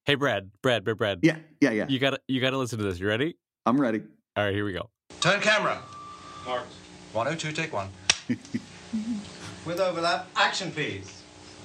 Hey, Brad. Yeah. You gotta listen to this. You ready? I'm ready. All right, here we go. Turn camera. Mark. 102, take one. With overlap, action, please.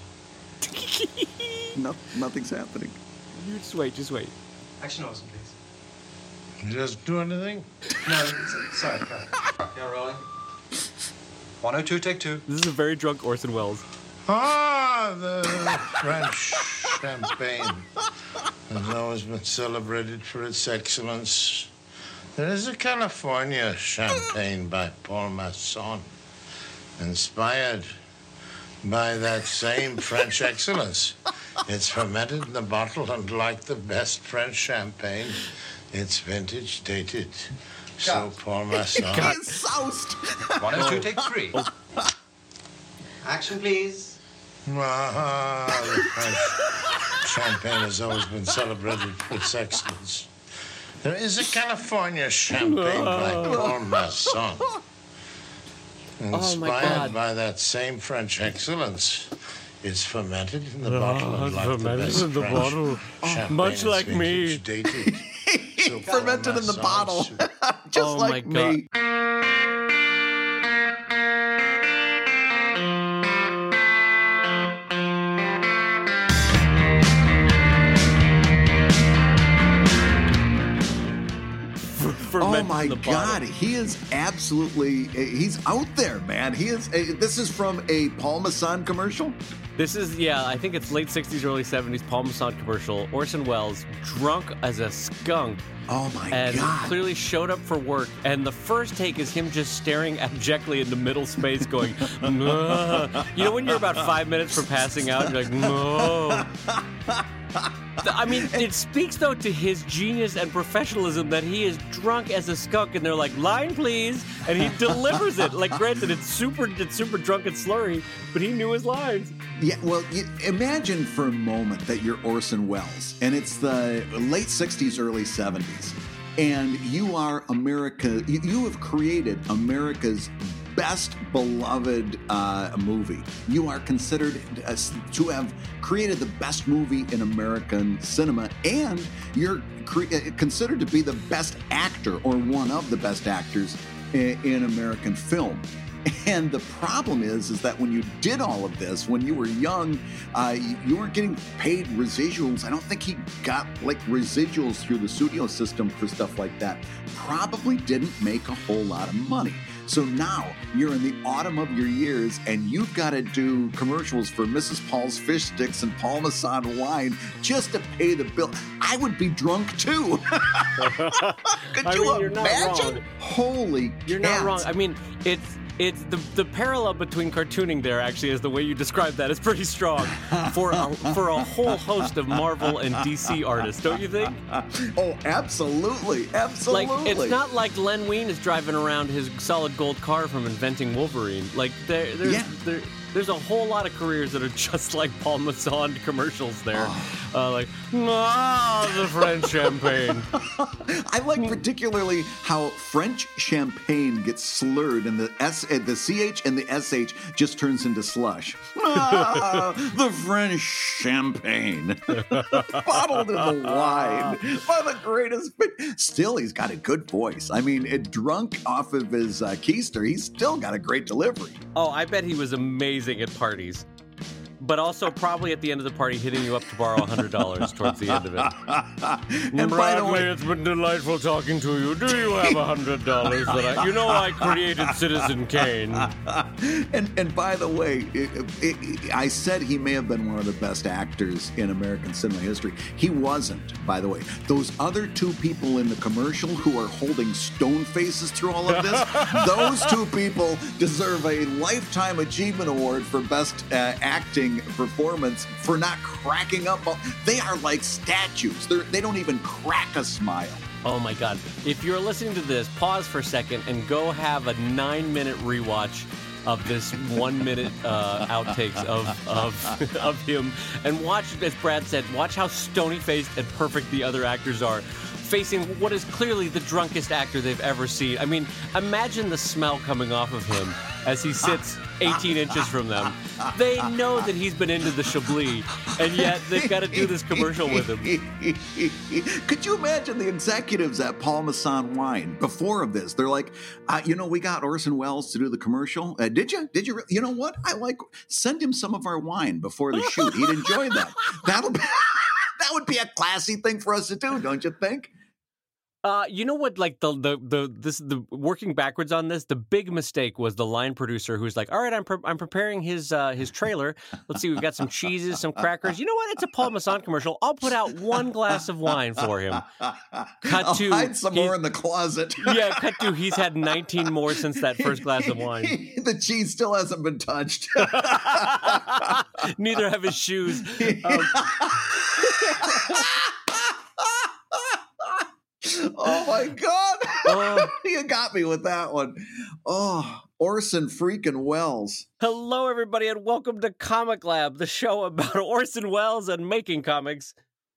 Nothing's happening. You just wait. Action, Orson, please. You just do anything? No, sorry. You're rolling. 102, take two. This is a very drunk Orson Welles. Ah, the French champagne has always been celebrated for its excellence. There is a California champagne by Paul Masson, inspired by that same French excellence. It's fermented in the bottle, and like the best French champagne, it's vintage dated. So Paul Masson. He's soused. 102, take three. Action, please. Ah, the French champagne has always been celebrated for its excellence. There is a California champagne by Paul Masson, inspired by that same French excellence. It's fermented in the bottle, and like the best French champagne, much like it's me. vintage dated. So Paul Fermented in the Masson bottle. should- Just like me. Oh my God, he is absolutely, he's out there, man. He is, this is from a Paul Masson commercial? This is, I think it's late 60s, early 70s, Paul Masson commercial. Orson Welles, drunk as a skunk. Oh my and God. clearly showed up for work. And the first take is him just staring abjectly into middle space going, "Nah." You know when you're about 5 minutes from passing out, you're like, no. I mean, it speaks, though, to his genius and professionalism that he is drunk as a skunk, and they're like, line, please, and he delivers it. Like, granted, it's super drunk and slurry, but he knew his lines. Yeah, well, imagine for a moment that you're Orson Welles, and it's the late 60s, early 70s, and you are America, you have created America's best beloved movie. You are considered to have created the best movie in American cinema, and you're considered to be the best actor or one of the best actors in American film. And the problem is that when you did all of this, when you were young, you weren't getting paid residuals. I don't think he got like residuals through the studio system for stuff like that. Probably didn't make a whole lot of money. So now you're in the autumn of your years and you've got to do commercials for Mrs. Paul's Fish Sticks and Paul Masson wine just to pay the bill. I would be drunk too. Could you imagine? Holy You're not wrong. I mean, it's the parallel between cartooning there actually is the way you describe that is pretty strong for a whole host of Marvel and DC artists, don't you think? Oh, absolutely. Like, it's not like Len Wein is driving around his solid gold car from Inventing Wolverine. Like, there's a whole lot of careers that are just like Paul Masson commercials there. The French champagne. I like particularly how French champagne gets slurred and the CH and the SH just turns into slush. The French champagne. Bottled in the wine. One of the greatest. Still, he's got a good voice. I mean, drunk off of his keister, he's still got a great delivery. Oh, I bet he was amazing at parties. But also probably at the end of the party hitting you up to borrow $100 towards the end of it. And by the way, it's been delightful talking to you. Do you have $100 that I created Citizen Kane? And by the way, I said he may have been one of the best actors in American cinema history. He wasn't, by the way. Those other two people in the commercial who are holding stone faces through all of this, those two people deserve a Lifetime Achievement Award for Best Acting performance for not cracking up. They are like statues. They don't even crack a smile. Oh my God. If you're listening to this, pause for a second and go have a 9-minute rewatch of this 1 minute outtakes of him, and watch, as Brad said, watch how stony-faced and perfect the other actors are, facing what is clearly the drunkest actor they've ever seen. I mean, imagine the smell coming off of him as he sits 18 inches from them. They know that he's been into the Chablis, and yet they've got to do this commercial with him. Could you imagine the executives at Paul Masson Wine before of this? They're like, we got Orson Welles to do the commercial. Did you? You know what? Send him some of our wine before the shoot. He'd enjoy that. That would be a classy thing for us to do, don't you think? You know what? Like the working backwards on this, the big mistake was the line producer who's like, "All right, I'm preparing his trailer. Let's see, we've got some cheeses, some crackers. You know what? It's a Paul Masson commercial. I'll put out one glass of wine for him. I'll hide some more in the closet. Yeah, cut to he's had 19 more since that first glass of wine. The cheese still hasn't been touched. Neither have his shoes. Oh my God! You got me with that one. Oh, Orson freaking Welles. Hello, everybody, and welcome to Comic Lab, the show about Orson Welles and making comics.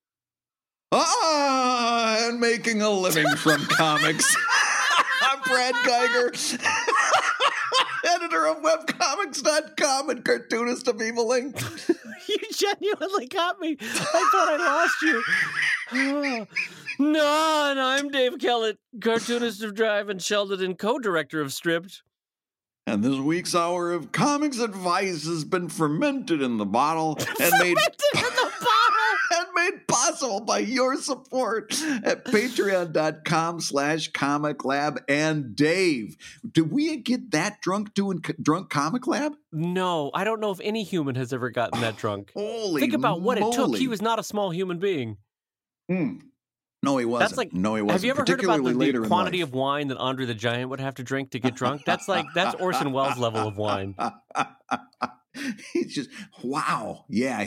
And making a living from comics. I'm Brad Geiger, editor of webcomics.com and cartoonist of Evil Inc. You genuinely got me. I thought I lost you. Oh. No, and I'm Dave Kellett, cartoonist of Drive and Sheldon and co-director of Stripped. And this week's hour of comics advice has been fermented in the bottle and made possible by your support at patreon.com/Comic Lab. And Dave, did we get that drunk doing drunk Comic Lab? No, I don't know if any human has ever gotten that drunk. Holy Think about what it took. moly. He was not a small human being. No, he wasn't. That's like, no, he wasn't. have you ever heard about the quantity life. of wine that Andre the Giant would have to drink to get drunk? That's Orson Welles level of wine. He's just, wow. Yeah,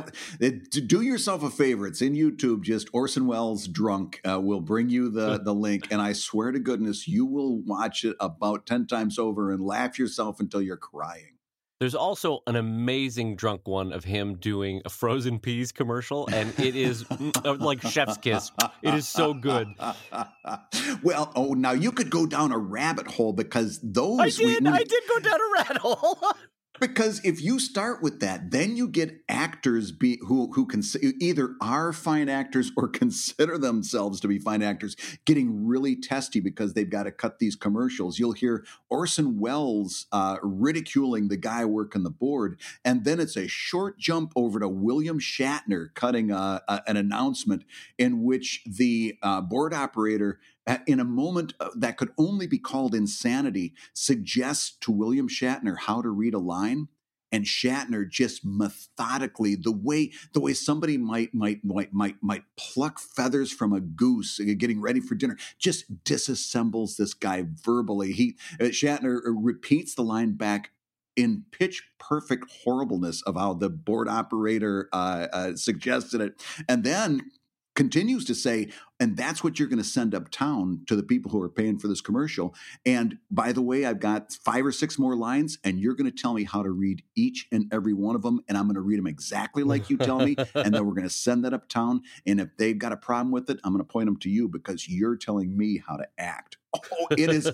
do yourself a favor. It's in YouTube, just Orson Welles drunk. We'll bring you the link, and I swear to goodness, you will watch it about 10 times over and laugh yourself until you're crying. There's also an amazing drunk one of him doing a Frozen Peas commercial, and it is like chef's kiss. It is so good. Well, now you could go down a rabbit hole because those... I did go down a rabbit hole. Because if you start with that, then you get actors who can either are fine actors or consider themselves to be fine actors getting really testy because they've got to cut these commercials. You'll hear Orson Welles ridiculing the guy working the board, and then it's a short jump over to William Shatner cutting an announcement in which the board operator, in a moment that could only be called insanity, suggests to William Shatner how to read a line, and Shatner just methodically, the way somebody might pluck feathers from a goose getting ready for dinner, just disassembles this guy verbally. Shatner repeats the line back in pitch perfect horribleness of how the board operator suggested it, and then continues to say, and that's what you're going to send uptown to the people who are paying for this commercial. And by the way, I've got 5 or 6 more lines, and you're going to tell me how to read each and every one of them, and I'm going to read them exactly like you tell me, and then we're going to send that uptown. And if they've got a problem with it, I'm going to point them to you because you're telling me how to act. Oh, it is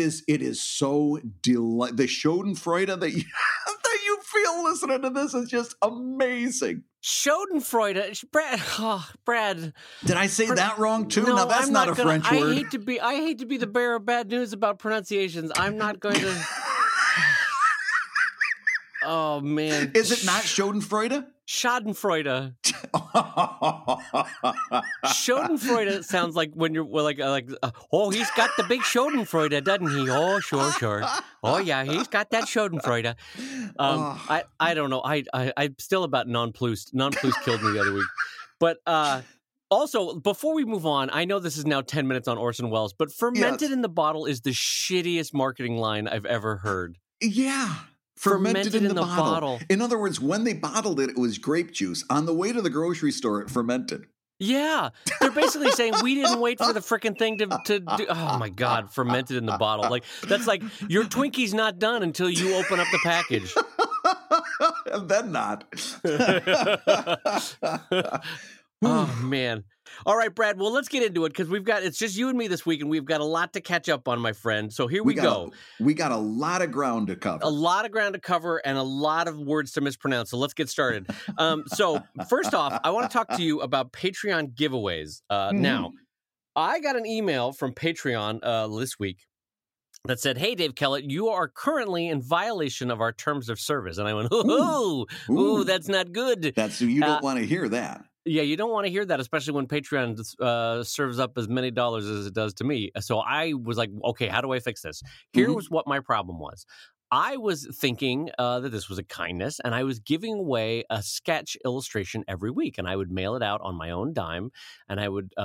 so delightful. The Schadenfreude that you feel listening to this is just amazing. Schadenfreude, Brad. Did I say that wrong too? No, now that's not a French word. I hate to be the bearer of bad news about pronunciations. I'm not going to. Oh man, is it not Schadenfreude? Schadenfreude. Schadenfreude sounds like when you're oh, he's got the big Schadenfreude, doesn't he? Oh, sure. Oh yeah, he's got that Schadenfreude. I don't know. I'm still about nonplussed. Nonplussed killed me the other week. But also, before we move on, I know this is now 10 minutes on Orson Welles, but fermented in the bottle is the shittiest marketing line I've ever heard. Yeah. Fermented in the bottle. In other words, when they bottled it, it was grape juice. On the way to the grocery store, it fermented. Yeah. They're basically saying we didn't wait for the freaking thing to do. Oh, my God. Fermented in the bottle. Like, that's like your Twinkie's not done until you open up the package. And then not. Oh, man. All right, Brad. Well, let's get into it because it's just you and me this week, and we've got a lot to catch up on, my friend. So here we go. We got a lot of ground to cover. A lot of ground to cover and a lot of words to mispronounce. So let's get started. So first off, I want to talk to you about Patreon giveaways. Now, I got an email from Patreon this week that said, "Hey, Dave Kellett, you are currently in violation of our terms of service." And I went, ooh, that's not good. You don't want to hear that. Yeah, you don't want to hear that, especially when Patreon serves up as many dollars as it does to me. So I was like, okay, how do I fix this? Here was what my problem was. I was thinking that this was a kindness, and I was giving away a sketch illustration every week, and I would mail it out on my own dime, and I would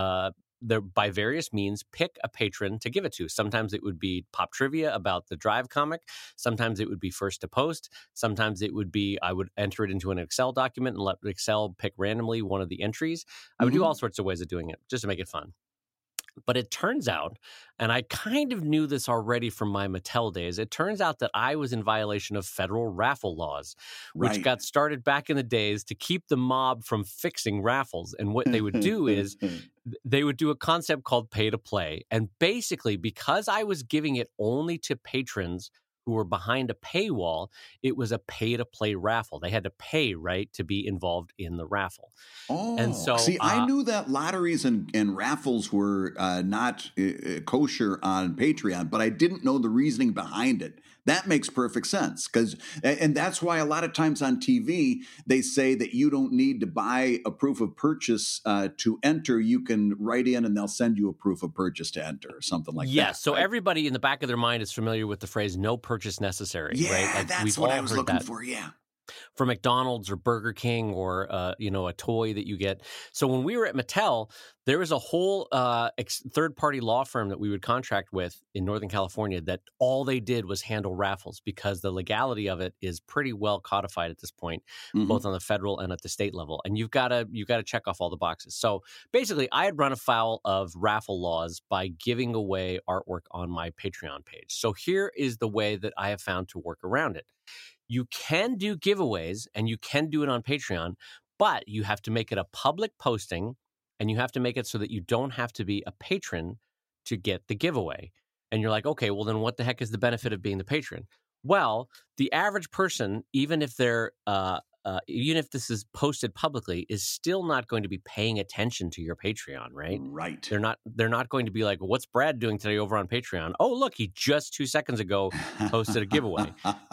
by various means pick a patron to give it to. Sometimes it would be pop trivia about the Drive comic. Sometimes it would be first to post. Sometimes it would be I would enter it into an Excel document and let Excel pick randomly one of the entries. I would do all sorts of ways of doing it just to make it fun. But it turns out, and I kind of knew this already from my Mattel days, it turns out that I was in violation of federal raffle laws, which got started back in the days to keep the mob from fixing raffles. And what they would do is they would do a concept called pay to play. And basically, because I was giving it only to patrons who were behind a paywall, it was a pay-to-play raffle. They had to pay, right, to be involved in the raffle. Oh, and so see, I knew that lotteries and raffles were not kosher on Patreon, but I didn't know the reasoning behind it. That makes perfect sense and that's why a lot of times on TV they say that you don't need to buy a proof of purchase to enter. You can write in and they'll send you a proof of purchase to enter or something like that. Yes, so right? Everybody in the back of their mind is familiar with the phrase "no purchase necessary." Yeah, right? Like, that's we've what all I was heard looking that. for. Yeah. For McDonald's or Burger King or a toy that you get. So when we were at Mattel, there was a whole third-party law firm that we would contract with in Northern California that all they did was handle raffles because the legality of it is pretty well codified at this point, both on the federal and at the state level. And you've got to check off all the boxes. So basically, I had run afoul of raffle laws by giving away artwork on my Patreon page. So here is the way that I have found to work around it. You can do giveaways and you can do it on Patreon, but you have to make it a public posting and you have to make it so that you don't have to be a patron to get the giveaway. And you're like, okay, well then what the heck is the benefit of being the patron? Well, the average person, even if this is posted publicly, is still not going to be paying attention to your Patreon, right? Right. They're not going to be like, what's Brad doing today over on Patreon? Oh, look, he just 2 seconds ago posted a giveaway.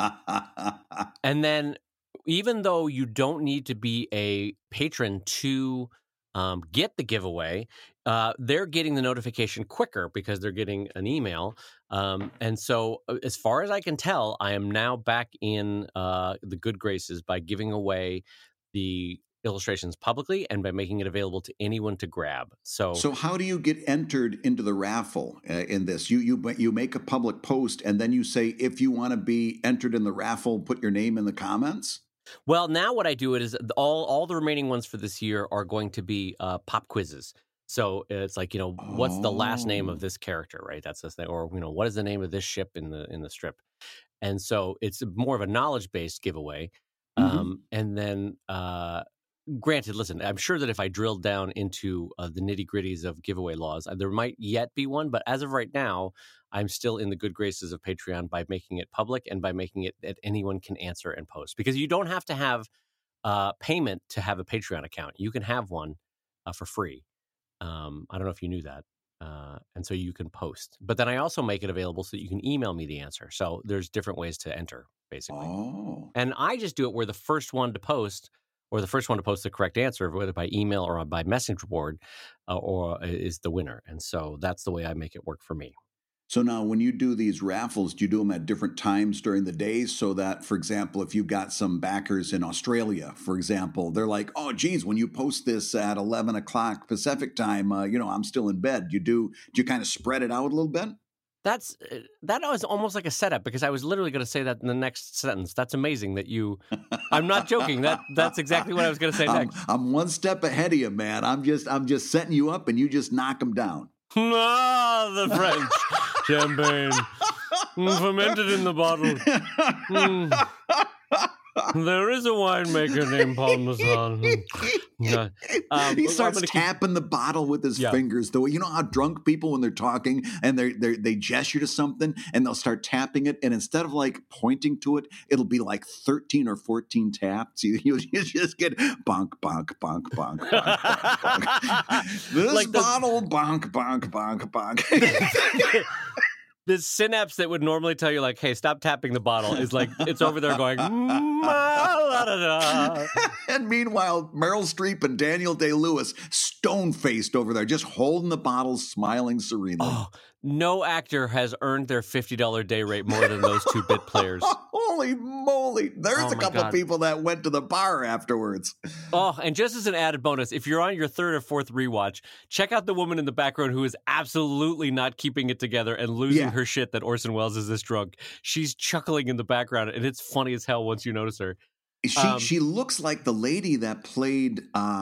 And then even though you don't need to be a patron to get the giveaway, they're getting the notification quicker because they're getting an email. And so as far as I can tell, I am now back in the good graces by giving away the illustrations publicly and by making it available to anyone to grab. So how do you get entered into the raffle in this? You make a public post and then you say, if you want to be entered in the raffle, put your name in the comments? Well, now what I do is all the remaining ones for this year are going to be pop quizzes. So it's like, what's the last name of this character, right? That's the thing. Or, what is the name of this ship in the strip? And so it's more of a knowledge-based giveaway. And then, granted, listen, I'm sure that if I drilled down into the nitty-gritties of giveaway laws, there might yet be one. But as of right now, I'm still in the good graces of Patreon by making it public and by making it that anyone can answer and post. Because you don't have to have payment to have a Patreon account. You can have one for free. I don't know if you knew that. And so you can post. But then I also make it available so that you can email me the answer. So there's different ways to enter, basically. Oh. And I just do it where the first one to post the correct answer, whether by email or by message board, or is the winner. And so that's the way I make it work for me. So now when you do these raffles, do you do them at different times during the day so that, for example, if you've got some backers in Australia, for example, they're like, oh, geez, when you post this at 11 o'clock Pacific time, I'm still in bed. Do you kind of spread it out a little bit? That was almost like a setup because I was literally going to say that in the next sentence. That's amazing that I'm not joking. That's exactly what I was going to say next. I'm one step ahead of you, man. I'm just setting you up and you just knock them down. The French champagne fermented in the bottle. There is a winemaker named Parmesan. Yeah. He I'm starts gonna keep- tapping the bottle with his Yeah. fingers. Though you know how drunk people, when they're talking and they gesture to something and they'll start tapping it, and instead of like pointing to it, it'll be like 13 or 14 taps. You just get bonk, bonk, bonk, bonk, bonk, bonk, bonk. This Like the- bottle, bonk, bonk, bonk, bonk. This synapse that would normally tell you, like, hey, stop tapping the bottle, is like, it's over there going, la-da-da. And meanwhile, Meryl Streep and Daniel Day-Lewis stone-faced over there, just holding the bottle, smiling serenely. Oh, no actor has earned their $50 day rate more than those two bit players. Holy moly. There's Oh a my couple God. people that went to the bar afterwards. Oh, and just as an added bonus, if you're on your third or fourth rewatch, check out the woman in the background who is absolutely not keeping it together and losing Yeah. her shit that Orson Welles is this drunk. She's chuckling in the background, and it's funny as hell once you notice her. She looks like the lady that played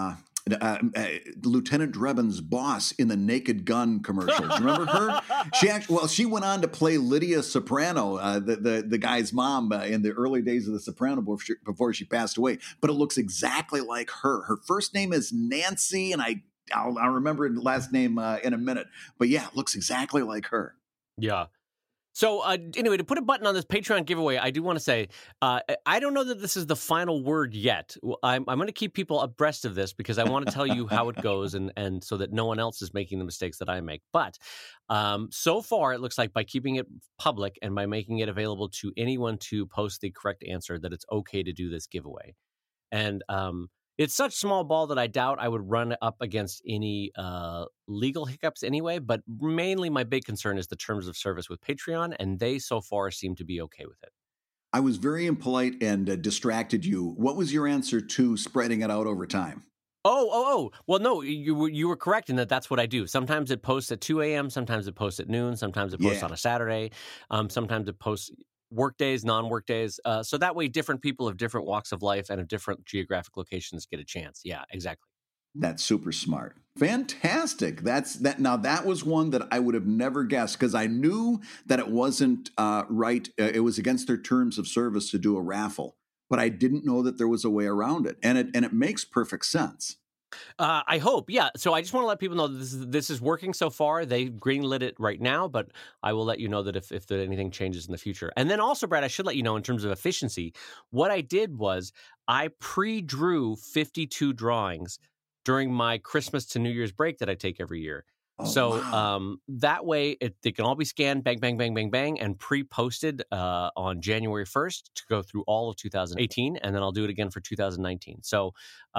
Lieutenant Drebin's boss in the Naked Gun commercials. Remember her? She went on to play Lydia Soprano, the guy's mom in the early days of The Soprano before she passed away. But it looks exactly like her. Her first name is Nancy, and I'll remember her last name in a minute. But yeah, it looks exactly like her. Yeah. So anyway, to put a button on this Patreon giveaway, I do want to say, I don't know that this is the final word yet. I'm going to keep people abreast of this because I want to tell you how it goes and so that no one else is making the mistakes that I make. But so far, it looks like by keeping it public and by making it available to anyone to post the correct answer, that it's okay to do this giveaway. And it's such small ball that I doubt I would run up against any legal hiccups anyway, but mainly my big concern is the terms of service with Patreon, and they so far seem to be okay with it. I was very impolite and distracted you. What was your answer to spreading it out over time? Oh. Well, no, you were correct in that that's what I do. Sometimes it posts at 2 a.m., sometimes it posts at noon, sometimes it posts on a Saturday, sometimes it posts work days, non-work days. So that way different people of different walks of life and of different geographic locations get a chance. Yeah, exactly. That's super smart. Fantastic. Now that was one that I would have never guessed because I knew that it wasn't right. It was against their terms of service to do a raffle, but I didn't know that there was a way around it. And it makes perfect sense. I hope, yeah. So I just want to let people know that this is working so far. They greenlit it right now, but I will let you know that if anything changes in the future. And then also, Brad, I should let you know in terms of efficiency, what I did was I pre-drew 52 drawings during my Christmas to New Year's break that I take every year. Oh, So wow. that way they can all be scanned, bang, bang, bang, bang, bang, and pre-posted on January 1st to go through all of 2018, and then I'll do it again for 2019. So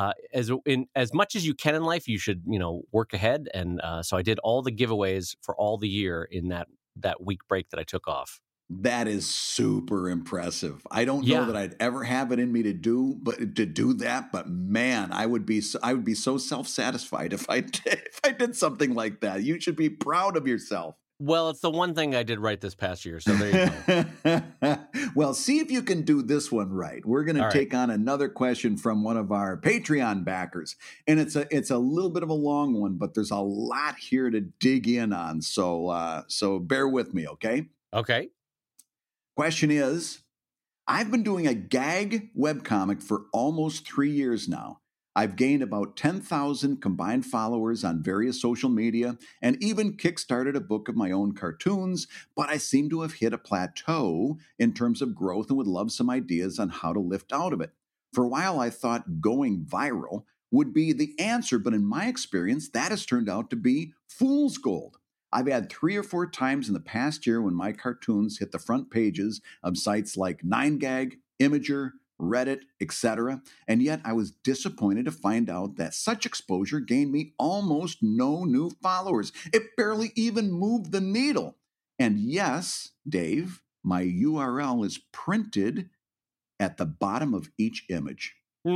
as much as you can in life, you should work ahead. And so I did all the giveaways for all the year in that week break that I took off. That is super impressive. I don't Yeah. know that I'd ever have it in me to do that, but man, I would be so self-satisfied if I did something like that. You should be proud of yourself. Well, it's the one thing I did right this past year, so there you go. Well, see if you can do this one right. We're going to All right. take on another question from one of our Patreon backers, and it's a little bit of a long one, but there's a lot here to dig in on. So bear with me, okay? Okay. Question is, I've been doing a gag webcomic for almost 3 years now. I've gained about 10,000 combined followers on various social media and even kickstarted a book of my own cartoons, but I seem to have hit a plateau in terms of growth and would love some ideas on how to lift out of it. For a while, I thought going viral would be the answer, but in my experience, that has turned out to be fool's gold. I've had 3 or 4 times in the past year when my cartoons hit the front pages of sites like 9gag, Imager, Reddit, etc., and yet I was disappointed to find out that such exposure gained me almost no new followers. It barely even moved the needle. And yes, Dave, my URL is printed at the bottom of each image. The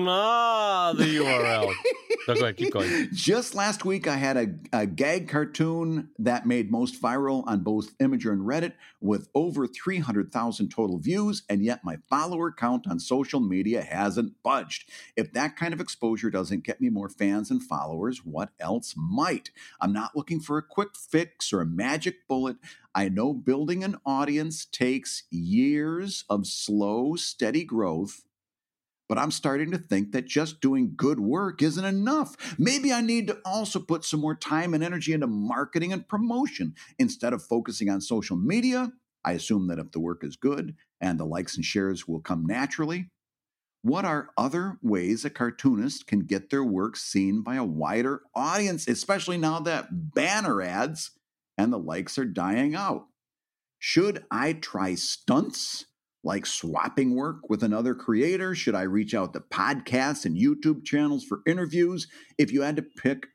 URL. So go ahead, keep going. Just last week, I had a gag cartoon that made most viral on both Imager and Reddit with over 300,000 total views, and yet my follower count on social media hasn't budged. If that kind of exposure doesn't get me more fans and followers, what else might? I'm not looking for a quick fix or a magic bullet. I know building an audience takes years of slow, steady growth, but I'm starting to think that just doing good work isn't enough. Maybe I need to also put some more time and energy into marketing and promotion. Instead of focusing on social media, I assume that if the work is good and the likes and shares will come naturally. What are other ways a cartoonist can get their work seen by a wider audience, especially now that banner ads and the likes are dying out? Should I try stunts like swapping work with another creator? Should I reach out to podcasts and YouTube channels for interviews? If you had to pick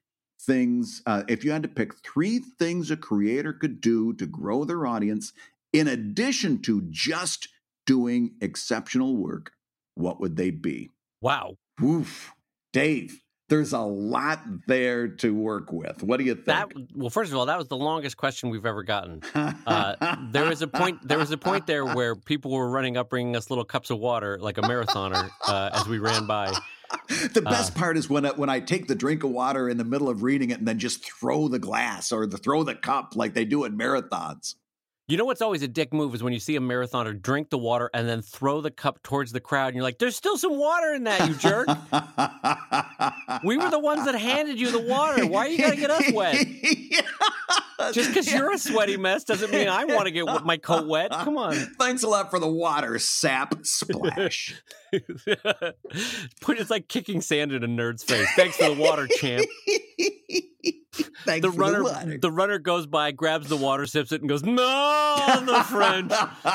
three things a creator could do to grow their audience, in addition to just doing exceptional work, what would they be? Wow. Oof. Dave, there's a lot there to work with. What do you think? Well, first of all, that was the longest question we've ever gotten. There was a point there where people were running up, bringing us little cups of water like a marathoner as we ran by. The best part is when I take the drink of water in the middle of reading it and then just throw the glass or throw the cup like they do in marathons. You know what's always a dick move is when you see a marathoner drink the water and then throw the cup towards the crowd and you're like, there's still some water in that, you jerk. We were the ones that handed you the water. Why you gotta get us wet? Just because you're a sweaty mess doesn't mean I want to get my coat wet. Come on. Thanks a lot for the water, sap. Splash. It's like kicking sand in a nerd's face. Thanks for the water, champ. Thanks for the water. The runner goes by, grabs the water, sips it, and goes, no, the French.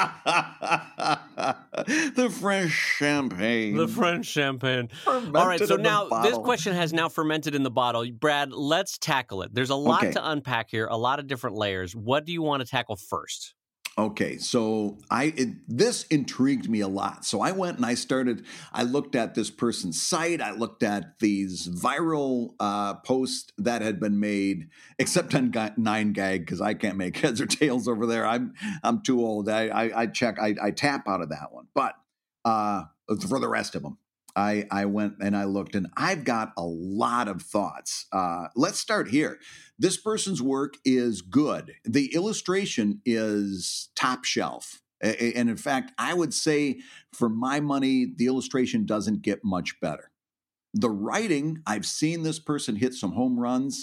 The French champagne. The French champagne. Fermented All right, so in the now bottle. this question has now fermented in the bottle. Brad, let's tackle it. There's a lot to unpack here, a lot of different layers. What do you want to tackle first? Okay, so this intrigued me a lot. So I went and I looked at this person's site. I looked at these viral posts that had been made, except on 9gag, because I can't make heads or tails over there. I'm too old. I tap out of that one. But for the rest of them, I went and I looked, and I've got a lot of thoughts. Let's start here. This person's work is good. The illustration is top shelf. And in fact, I would say for my money, the illustration doesn't get much better. The writing, I've seen this person hit some home runs.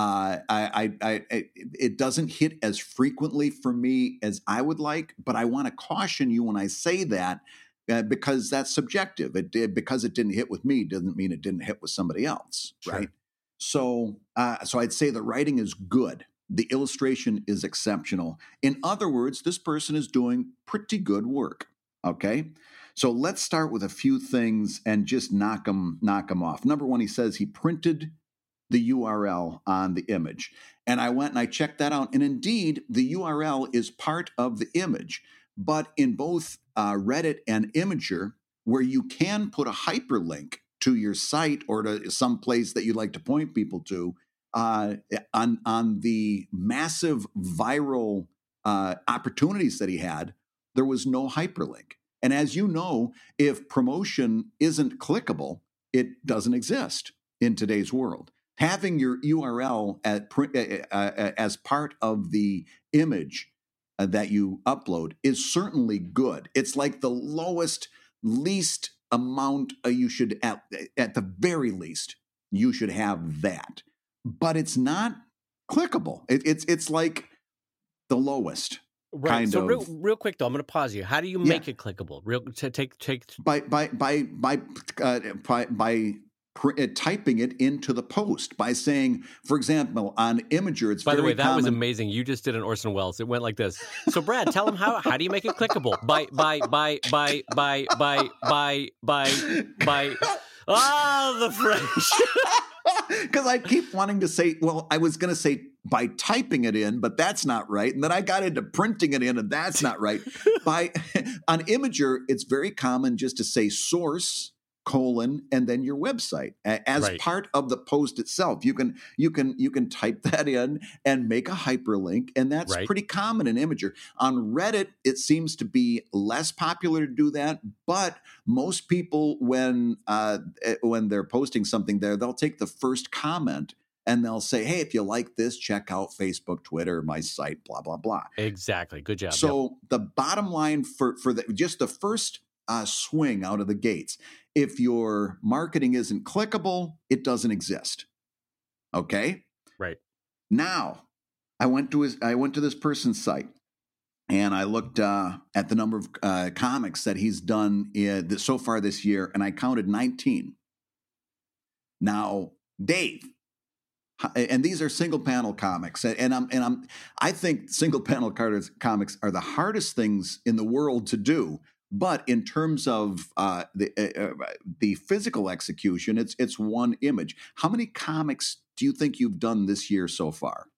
It doesn't hit as frequently for me as I would like, but I want to caution you when I say that, because that's subjective. Because it didn't hit with me doesn't mean it didn't hit with somebody else, sure. Right? So I'd say the writing is good. The illustration is exceptional. In other words, this person is doing pretty good work. Okay, so let's start with a few things and just knock them off. Number one, he says he printed the URL on the image, and I went and I checked that out. And indeed, the URL is part of the image, but in both Reddit and Imgur, where you can put a hyperlink to your site or to some place that you'd like to point people to, on the massive viral opportunities that he had, there was no hyperlink. And as you know, if promotion isn't clickable, it doesn't exist in today's world. Having your URL as part of the image that you upload is certainly good. It's like the least amount you should, at the very least, you should have that. But it's not clickable. It's like the lowest. Right. Kind so of. Real quick though, I'm going to pause you. How do you make it clickable? By typing it into the post, by saying, for example, on Imgur, it's by the way, that common. Was amazing. You just did an Orson Welles. It went like this. So Brad, tell him how do you make it clickable? By the French. Because I keep wanting to say, well, I was going to say by typing it in, but that's not right. And then I got into printing it in, and that's not right. On Imgur, it's very common just to say source, and then your website as right. Part of the post itself. You can type that in and make a hyperlink, and that's right. Pretty common in Imgur. On Reddit, it seems to be less popular to do that, but most people, when they're posting something there, they'll take the first comment and they'll say, hey, if you like this, check out Facebook, Twitter, my site, blah, blah, blah. Exactly. Good job. So The bottom line for just the first swing out of the gates. If your marketing isn't clickable, it doesn't exist. Okay? Right. Now, I went to this person's site, and I looked at the number of comics that he's done so far this year, and I counted 19. Now, Dave, and these are single panel comics, I think single panel comics are the hardest things in the world to do. But in terms of the physical execution, it's one image. How many comics do you think you've done this year so far?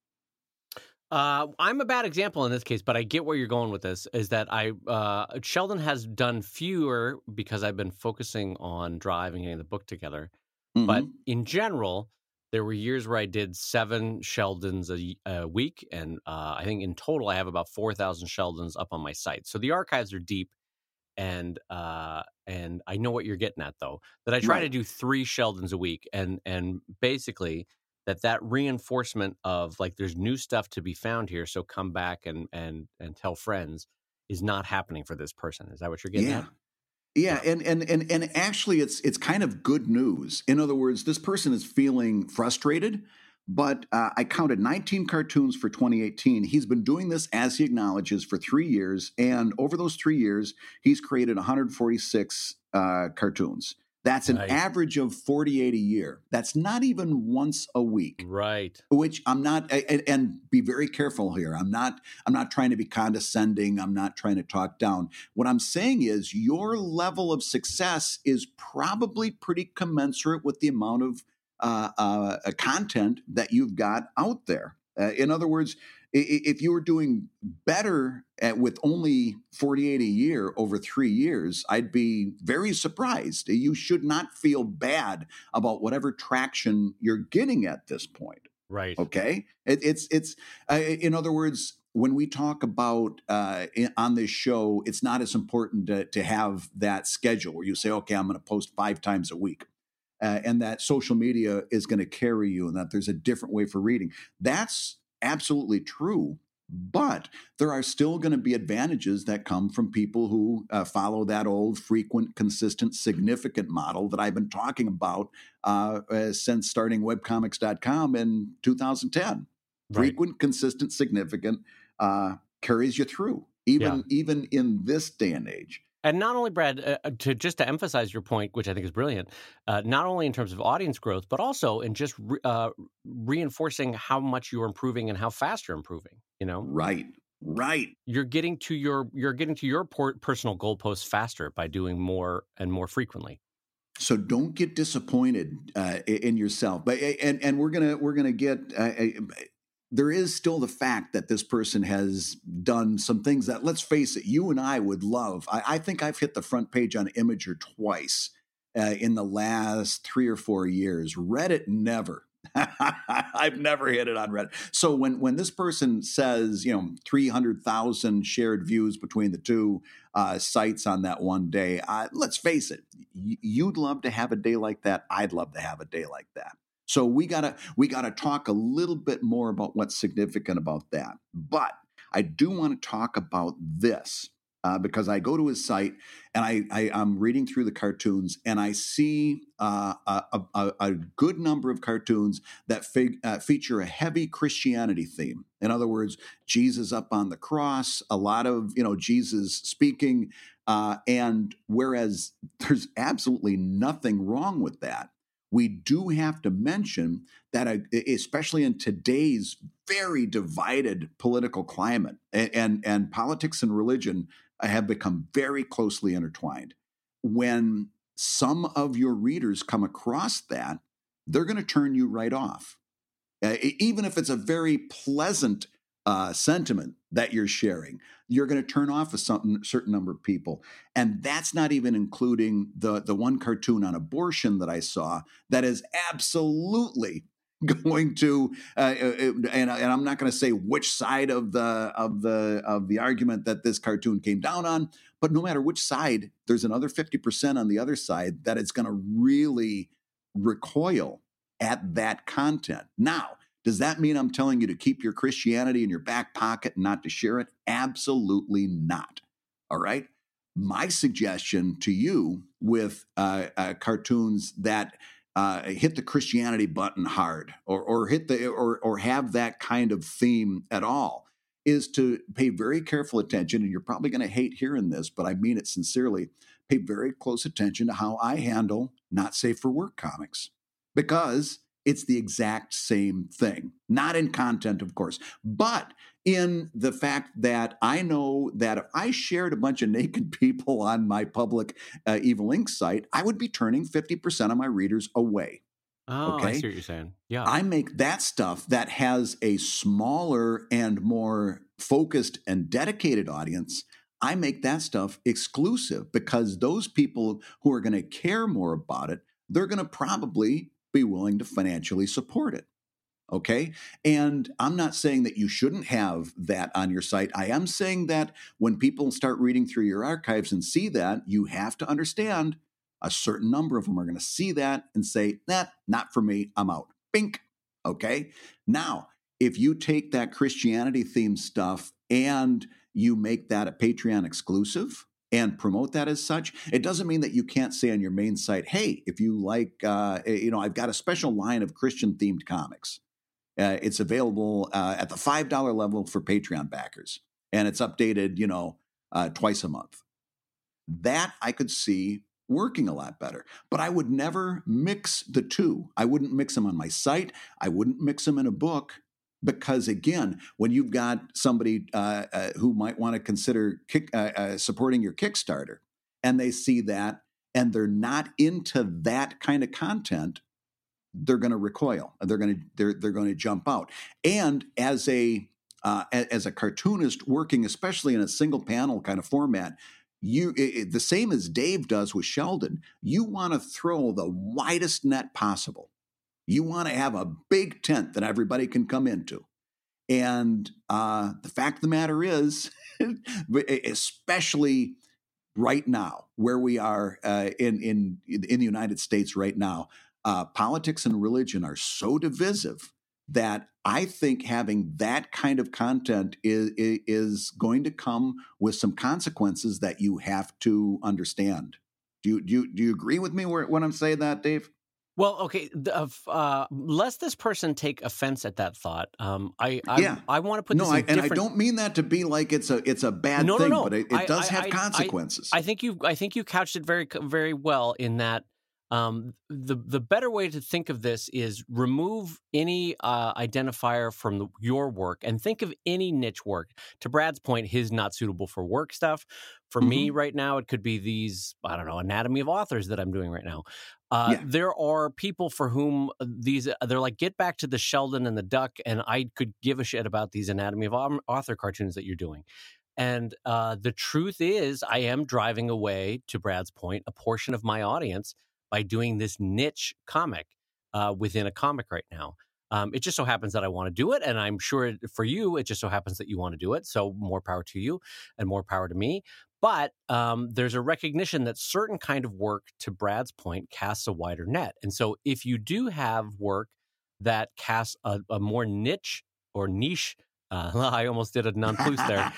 I'm a bad example in this case, but I get where you're going with this. Is that Sheldon has done fewer because I've been focusing on Drive and getting the book together. Mm-hmm. But in general, there were years where I did 7 Sheldons a week, and I think in total I have about 4,000 Sheldons up on my site. So the archives are deep, and I know what you're getting at, though. That I try to do 3 Sheldons a week, and basically that reinforcement of like there's new stuff to be found here, so come back and tell friends is not happening for this person. Is that what you're getting at? Yeah, and actually it's kind of good news. In other words, this person is feeling frustrated, but I counted 19 cartoons for 2018. He's been doing this, as he acknowledges, for 3 years, and over those 3 years, he's created 146 cartoons. That's an average of 48 a year. That's not even once a week. Right. Which I'm not, and be very careful here. I'm not trying to be condescending. I'm not trying to talk down. What I'm saying is your level of success is probably pretty commensurate with the amount of content that you've got out there. In other words, if you were doing better with only 48 a year over 3 years, I'd be very surprised. You should not feel bad about whatever traction you're getting at this point. Right. Okay. It's in other words, when we talk about on this show, it's not as important to have that schedule where you say, okay, I'm going to post 5 times a week. And that social media is going to carry you, and that there's a different way for reading. That's absolutely true, but there are still going to be advantages that come from people who follow that old frequent, consistent, significant model that I've been talking about since starting webcomics.com in 2010. Right. Frequent, consistent, significant carries you through, even in this day and age. And not only, Brad, to emphasize your point, which I think is brilliant, not only in terms of audience growth, but also in just reinforcing how much you're improving and how fast you're improving. You know, right. You're getting to your personal goalposts faster by doing more and more frequently. So don't get disappointed in yourself. But and we're gonna get. There is still the fact that this person has done some things that, let's face it, you and I would love. I think I've hit the front page on Imgur twice in the last 3 or 4 years. Reddit, never. I've never hit it on Reddit. So when this person says, 300,000 shared views between the two sites on that one day, let's face it, you'd love to have a day like that. I'd love to have a day like that. So we gotta talk a little bit more about what's significant about that. But I do want to talk about this because I go to his site and I'm reading through the cartoons, and I see a good number of cartoons that feature a heavy Christianity theme. In other words, Jesus up on the cross, a lot of Jesus speaking, and whereas there's absolutely nothing wrong with that, we do have to mention that, especially in today's very divided political climate, and politics and religion have become very closely intertwined. When some of your readers come across that, they're going to turn you right off. Even if it's a very pleasant sentiment that you're sharing, you're going to turn off a certain number of people. And that's not even including the one cartoon on abortion that I saw that is absolutely going to, and I'm not going to say which side of the argument that this cartoon came down on, but no matter which side, there's another 50% on the other side that it's going to really recoil at that content. Now, does that mean I'm telling you to keep your Christianity in your back pocket and not to share it? Absolutely not. All right. My suggestion to you with cartoons that hit the Christianity button hard, or hit the or have that kind of theme at all, is to pay very careful attention. And you're probably going to hate hearing this, but I mean it sincerely. Pay very close attention to how I handle not safe for work comics, because it's the exact same thing. Not in content, of course, but in the fact that I know that if I shared a bunch of naked people on my public Evil Inc. site, I would be turning 50% of my readers away. Oh, okay? I see what you're saying. Yeah. I make that stuff that has a smaller and more focused and dedicated audience. I make that stuff exclusive, because those people who are going to care more about it, they're going to probably be willing to financially support it. Okay. And I'm not saying that you shouldn't have that on your site. I am saying that when people start reading through your archives and see that, you have to understand a certain number of them are going to see that and say, not for me. I'm out. Bink. Okay. Now, if you take that Christianity themed stuff and you make that a Patreon exclusive and promote that as such, it doesn't mean that you can't say on your main site, hey, if you like, I've got a special line of Christian themed comics. It's available at the $5 level for Patreon backers, and it's updated, twice a month. That I could see working a lot better, but I would never mix the two. I wouldn't mix them on my site. I wouldn't mix them in a book, because again, when you've got somebody who might want to consider supporting your Kickstarter, and they see that and they're not into that kind of content, they're going to recoil. They're going to jump out. And as a cartoonist working, especially in a single panel kind of format, the same as Dave does with Sheldon, you want to throw the widest net possible. You want to have a big tent that everybody can come into. And the fact of the matter is, especially right now, where we are in the United States right now, politics and religion are so divisive that I think having that kind of content is going to come with some consequences that you have to understand. Do you agree with me when I'm saying that, Dave? Well, okay. Lest this person take offense at that thought, I want to put this in different... and I don't mean that to be like it's a bad thing, but it does have consequences. I think you couched it very, very well in that. The better way to think of this is remove any identifier from your work and think of any niche work. To Brad's point, his not suitable for work stuff. For me right now, it could be these, anatomy of authors that I'm doing right now. There are people for whom they're like, get back to the Sheldon and the Duck, and I could give a shit about these anatomy of author cartoons that you're doing. And the truth is, I am driving away, to Brad's point, a portion of my audience by doing this niche comic within a comic right now. It just so happens that I want to do it, and I'm sure for you, it just so happens that you want to do it. So more power to you and more power to me. But there's a recognition that certain kind of work, to Brad's point, casts a wider net. And so if you do have work that casts a more niche or niche, I almost did a non-plus there.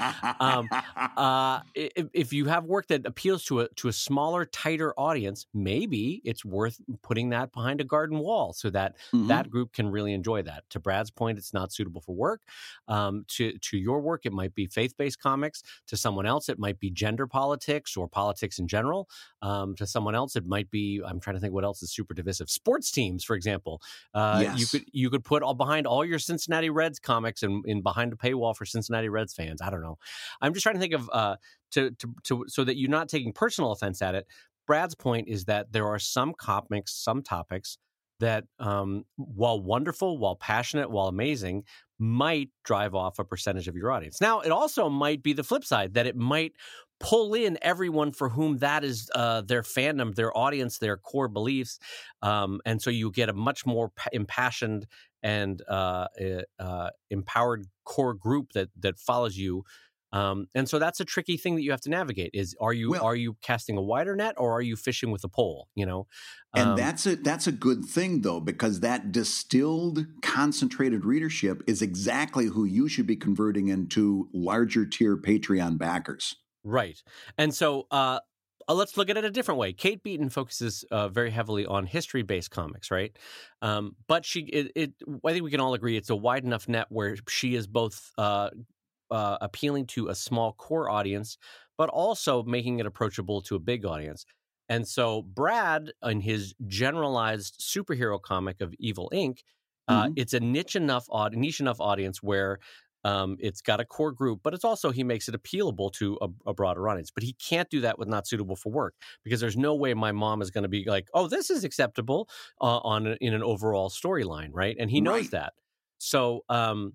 If you have work that appeals to a smaller, tighter audience, maybe it's worth putting that behind a garden wall so that that group can really enjoy that. To Brad's point, it's not suitable for work. To your work, it might be faith-based comics. To someone else, it might be gender politics or politics in general. To someone else, it might be, I'm trying to think what else is super divisive. Sports teams, for example. Yes. You could put behind all your Cincinnati Reds comics and behind a paywall for Cincinnati Reds fans. I don't know. I'm just trying to think of so that you're not taking personal offense at it. Brad's point is that there are some comics, some topics that, while wonderful, while passionate, while amazing, might drive off a percentage of your audience. Now, it also might be the flip side, that it might pull in everyone for whom that is their fandom, their audience, their core beliefs. And so you get a much more impassioned and empowered core group that follows you. And so that's a tricky thing that you have to navigate is, are you casting a wider net or are you fishing with a pole, And that's a good thing, though, because that distilled, concentrated readership is exactly who you should be converting into larger tier Patreon backers. Right. And so let's look at it a different way. Kate Beaton focuses very heavily on history-based comics, right? But I think we can all agree it's a wide enough net where she is both appealing to a small core audience, but also making it approachable to a big audience. And so Brad, in his generalized superhero comic of Evil Inc., it's a niche enough audience where it's got a core group, but it's also, he makes it appealable to a broader audience. But he can't do that with Not Suitable for Work, because there's no way my mom is going to be like, oh, this is acceptable in an overall storyline, right? And he knows that. So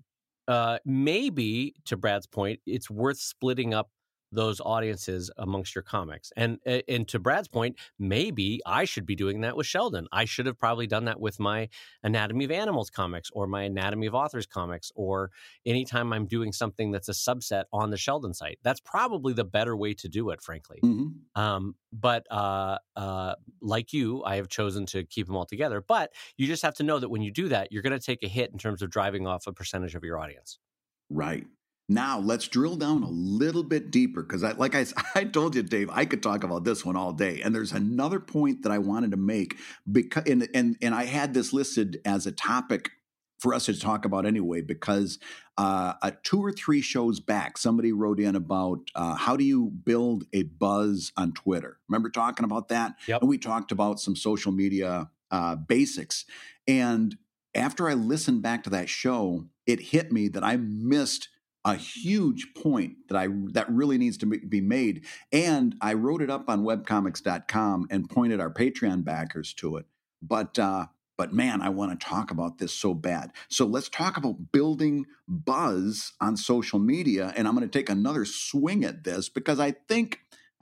maybe, to Brad's point, it's worth splitting up those audiences amongst your comics. And to Brad's point, maybe I should be doing that with Sheldon. I should have probably done that with my Anatomy of Animals comics or my Anatomy of Authors comics, or anytime I'm doing something that's a subset on the Sheldon site. That's probably the better way to do it, frankly. But like you, I have chosen to keep them all together. But you just have to know that when you do that, you're going to take a hit in terms of driving off a percentage of your audience. Right. Now, let's drill down a little bit deeper, because I told you, Dave, I could talk about this one all day. And there's another point that I wanted to make, because and I had this listed as a topic for us to talk about anyway, because 2 or 3 shows back, somebody wrote in about how do you build a buzz on Twitter? Remember talking about that? Yep. And we talked about some social media basics. And after I listened back to that show, it hit me that I missed a huge point that really needs to be made. And I wrote it up on webcomics.com and pointed our Patreon backers to it. But man, I want to talk about this so bad. So let's talk about building buzz on social media. And I'm going to take another swing at this, because I think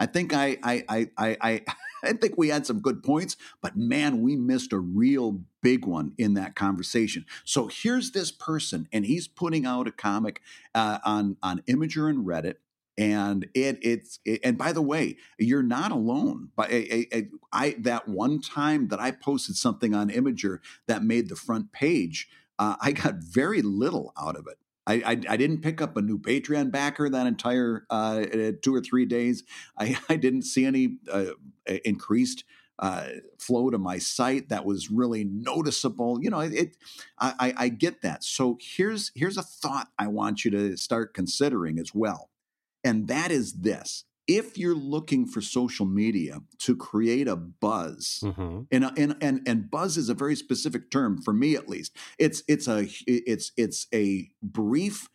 we had some good points, but man, we missed a real big one in that conversation. So here's this person, and he's putting out a comic on Imgur and Reddit, and and by the way, you're not alone. But that one time that I posted something on Imgur that made the front page, I got very little out of it. I didn't pick up a new Patreon backer that entire 2 or 3 days. I didn't see any increased flow to my site that was really noticeable. You know, I get that. So here's a thought I want you to start considering as well, and that is this. If you're looking for social media to create a buzz, and buzz is a very specific term for me, at least. It's a brief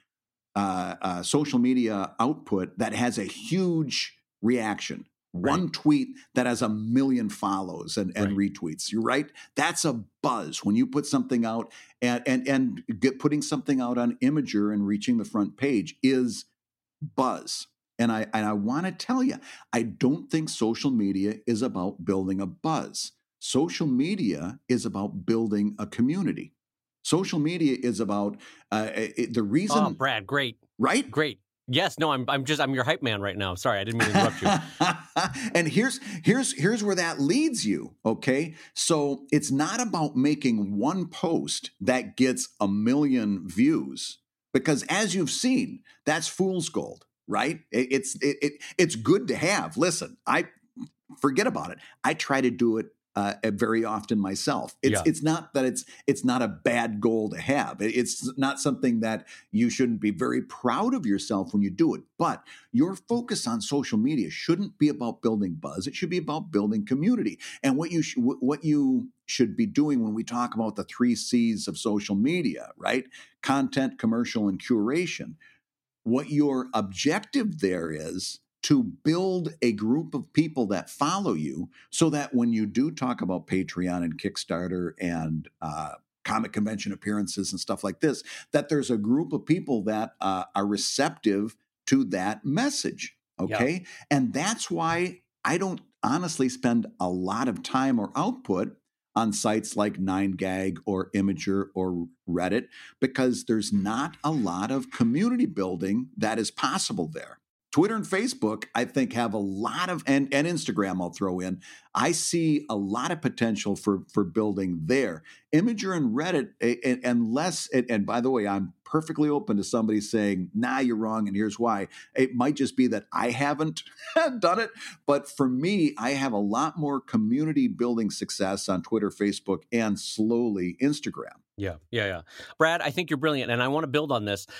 social media output that has a huge reaction. One tweet that has 1 million follows and retweets. You're right. That's a buzz. When you put something out and putting something out on Imgur and reaching the front page is buzz. And I want to tell you, I don't think social media is about building a buzz. Social media is about building a community. Social media is about the reason. Oh, Brad, great, right? Great. Yes, no, I'm your hype man right now. Sorry, I didn't mean to interrupt you. And here's where that leads you. Okay, so it's not about making one post that gets 1 million views, because as you've seen, that's fool's gold. Right? It's good to have. Listen, I forget about it. I try to do it very often myself. It's not that it's not a bad goal to have. It's not something that you shouldn't be very proud of yourself when you do it. But your focus on social media shouldn't be about building buzz. It should be about building community. And what you should be doing when we talk about the 3 C's of social media, right? Content, commercial, and curation. What your objective there is to build a group of people that follow you, so that when you do talk about Patreon and Kickstarter and comic convention appearances and stuff like this, that there's a group of people that are receptive to that message. Okay. Yep. And that's why I don't honestly spend a lot of time or output on sites like 9gag or Imgur or Reddit, because there's not a lot of community building that is possible there. Twitter and Facebook, I think, have a lot of, and Instagram I'll throw in, I see a lot of potential for building there. Imgur and Reddit, and by the way, I'm perfectly open to somebody saying, nah, you're wrong, and here's why. It might just be that I haven't done it, but for me, I have a lot more community building success on Twitter, Facebook, and slowly Instagram. Yeah. Brad, I think you're brilliant, and I want to build on this.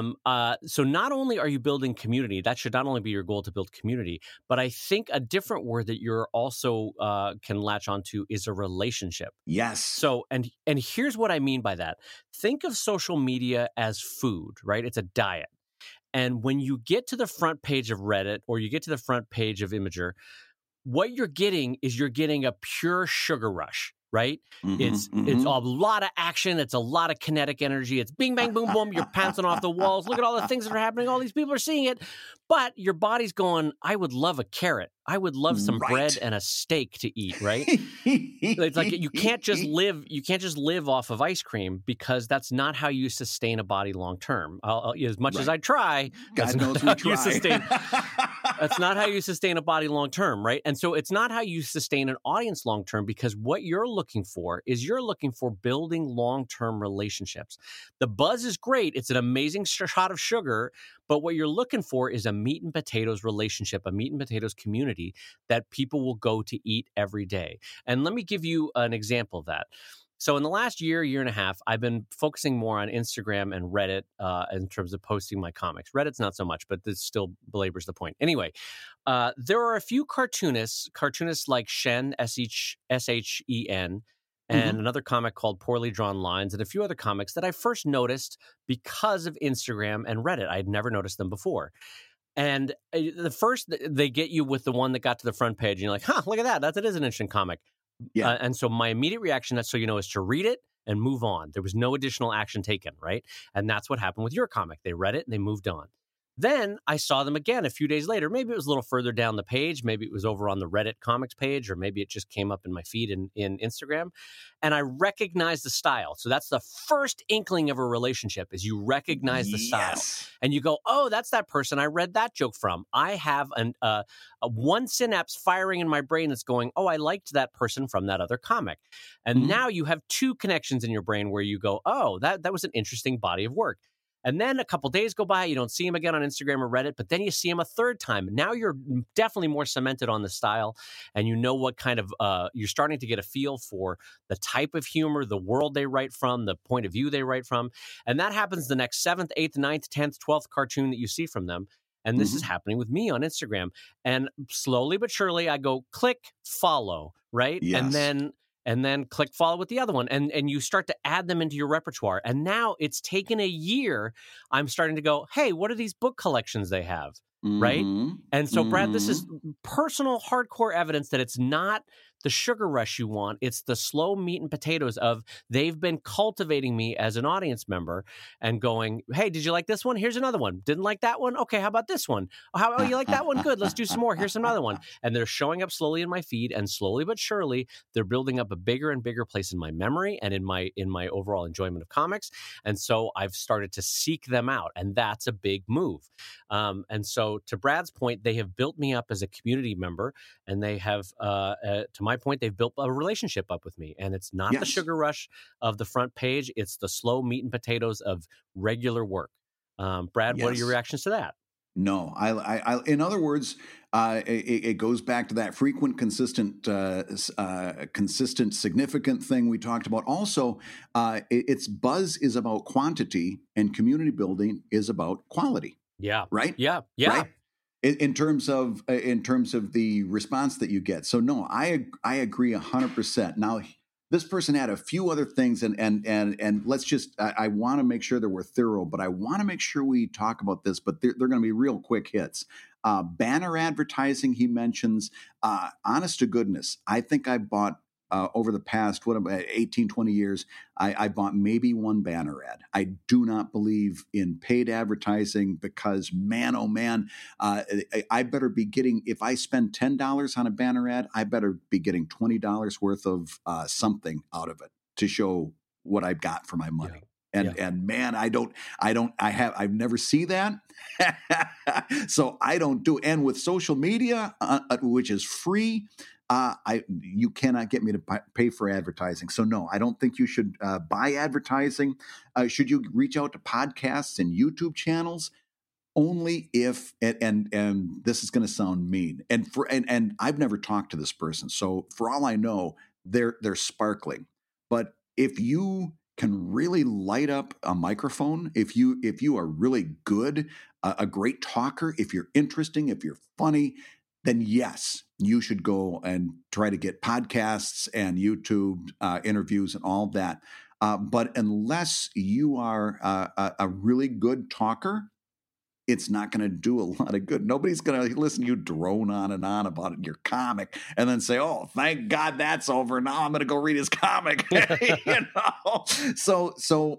So not only are you building community, that should not only be your goal to build community, but I think a different word that you're also can latch onto is a relationship. Yes. So, and here's what I mean by that. Think of social media as food, right? It's a diet. And when you get to the front page of Reddit or you get to the front page of Imgur, what you're getting is you're getting a pure sugar rush. Right? It's a lot of action. It's a lot of kinetic energy. It's bing, bang, boom, boom. You're pouncing off the walls. Look at all the things that are happening. All these people are seeing it. But your body's going, I would love a carrot. I would love some bread and a steak to eat, right? It's like you can't just live off of ice cream because that's not how you sustain a body long term. As much as I try, God knows we try. That's not how you sustain a body long term, right? And so it's not how you sustain an audience long term, because what you're looking for building long term relationships. The buzz is great. It's an amazing shot of sugar. But what you're looking for is a meat and potatoes relationship, a meat and potatoes community that people will go to eat every day. And let me give you an example of that. So in the last year and a half, I've been focusing more on Instagram and Reddit in terms of posting my comics. Reddit's not so much, but this still belabors the point. Anyway, there are a few cartoonists like Shen, S-H-E-N, and another comic called Poorly Drawn Lines, and a few other comics that I first noticed because of Instagram and Reddit. I had never noticed them before. And the first, they get you with the one that got to the front page, and you're like, look at that. That is an interesting comic. Yeah. And so my immediate reaction, is to read it and move on. There was no additional action taken, right? And that's what happened with your comic. They read it and they moved on. Then I saw them again a few days later. Maybe it was a little further down the page. Maybe it was over on the Reddit comics page, or maybe it just came up in my feed in Instagram. And I recognized the style. So that's the first inkling of a relationship, is you recognize the style. And you go, oh, that's that person I read that joke from. I have a one synapse firing in my brain that's going, oh, I liked that person from that other comic. And now you have two connections in your brain where you go, oh, that was an interesting body of work. And then a couple days go by, you don't see him again on Instagram or Reddit, but then you see him a third time. Now you're definitely more cemented on the style, and you know what kind of, you're starting to get a feel for the type of humor, the world they write from, the point of view they write from. And that happens the next 7th, 8th, 9th, 10th, 12th cartoon that you see from them. And this is happening with me on Instagram. And slowly but surely I go click, follow, right? Yes. And then click follow with the other one. And you start to add them into your repertoire. And now it's taken a year. I'm starting to go, hey, what are these book collections they have? Right? And so, Brad, this is personal, hardcore evidence that it's not the sugar rush you want. It's the slow meat and potatoes of they've been cultivating me as an audience member and going, hey, did you like this one? Here's another one. Didn't like that one? Okay, how about this one? Oh, you like that one? Good. Let's do some more. Here's another one. And they're showing up slowly in my feed, and slowly but surely, they're building up a bigger and bigger place in my memory and in my overall enjoyment of comics. And so I've started to seek them out, and that's a big move. And so, to Brad's point, they have built me up as a community member, and they have, to my point, they've built a relationship up with me. And it's not the sugar rush of the front page. It's the slow meat and potatoes of regular work. Brad, what are your reactions to that? No, I in other words, it goes back to that frequent, consistent, significant thing we talked about. Also, it's buzz is about quantity, and community building is about quality. Yeah. Right. Yeah. Right? In terms of the response that you get. So no, I agree 100%. Now, this person had a few other things, and let's just, I want to make sure that we're thorough, but I want to make sure we talk about this, but they're going to be real quick hits. Banner advertising, he mentions. Honest to goodness, I think I bought, over the past 18, 20 years, I bought maybe one banner ad. I do not believe in paid advertising because, man, oh man, I better be getting, if I spend $10 on a banner ad, I better be getting $20 worth of something out of it to show what I've got for my money. Yeah. And man, I've never seen that. So I don't do. And with social media, which is free, You cannot get me to pay for advertising. So no, I don't think you should buy advertising. Should you reach out to podcasts and YouTube channels? Only if, and this is going to sound mean, and I've never talked to this person, so for all I know, they're sparkling. But if you can really light up a microphone, if you are really good, a great talker, if you're interesting, if you're funny, then yes, you should go and try to get podcasts and YouTube interviews and all that. But unless you are a really good talker, it's not going to do a lot of good. Nobody's going to listen to you drone on and on about your comic and then say, "Oh, thank God that's over. Now I'm going to go read his comic." So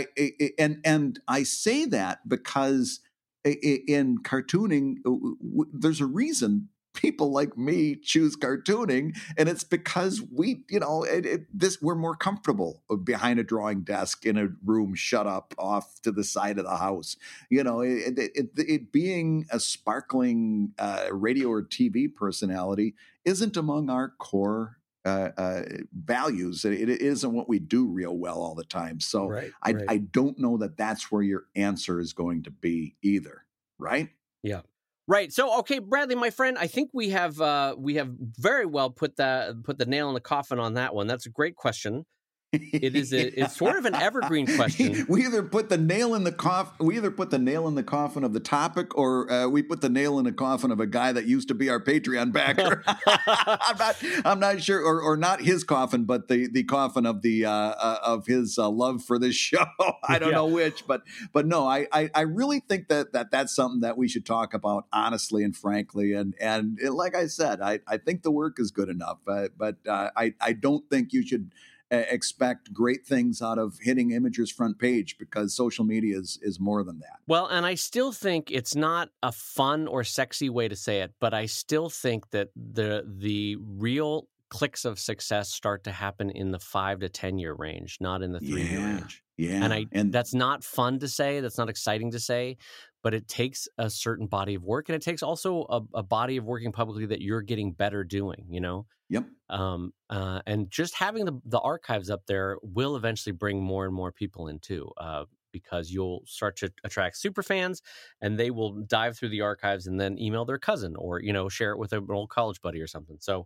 I say that because in cartooning, there's a reason people like me choose cartooning, and it's because we're more comfortable behind a drawing desk in a room shut up off to the side of the house. It being a sparkling radio or TV personality isn't among our core values. It isn't what we do real well all the time. So I don't know that that's where your answer is going to be either. Right? Yeah. Right. So, okay, Bradley, my friend, I think we have very well put the nail in the coffin on that one. That's a great question. It's sort of an evergreen question. We either put the nail in the coffin of the topic, or we put the nail in the coffin of a guy that used to be our Patreon backer. I'm not sure, or not his coffin, but the coffin of of his love for this show. I don't know which, but no, I really think that's something that we should talk about honestly and frankly, and like I said, I think the work is good enough, but I don't think you should expect great things out of hitting Imager's front page, because social media is more than that. Well, and I still think it's not a fun or sexy way to say it, but I still think that the real clicks of success start to happen in the 5 to 10 year range, not in the 3-year range. Yeah. And that's not fun to say. That's not exciting to say, but it takes a certain body of work, and it takes also a body of working publicly that you're getting better doing, Yep. And just having the archives up there will eventually bring more and more people in too, because you'll start to attract super fans, and they will dive through the archives and then email their cousin, or share it with an old college buddy or something. So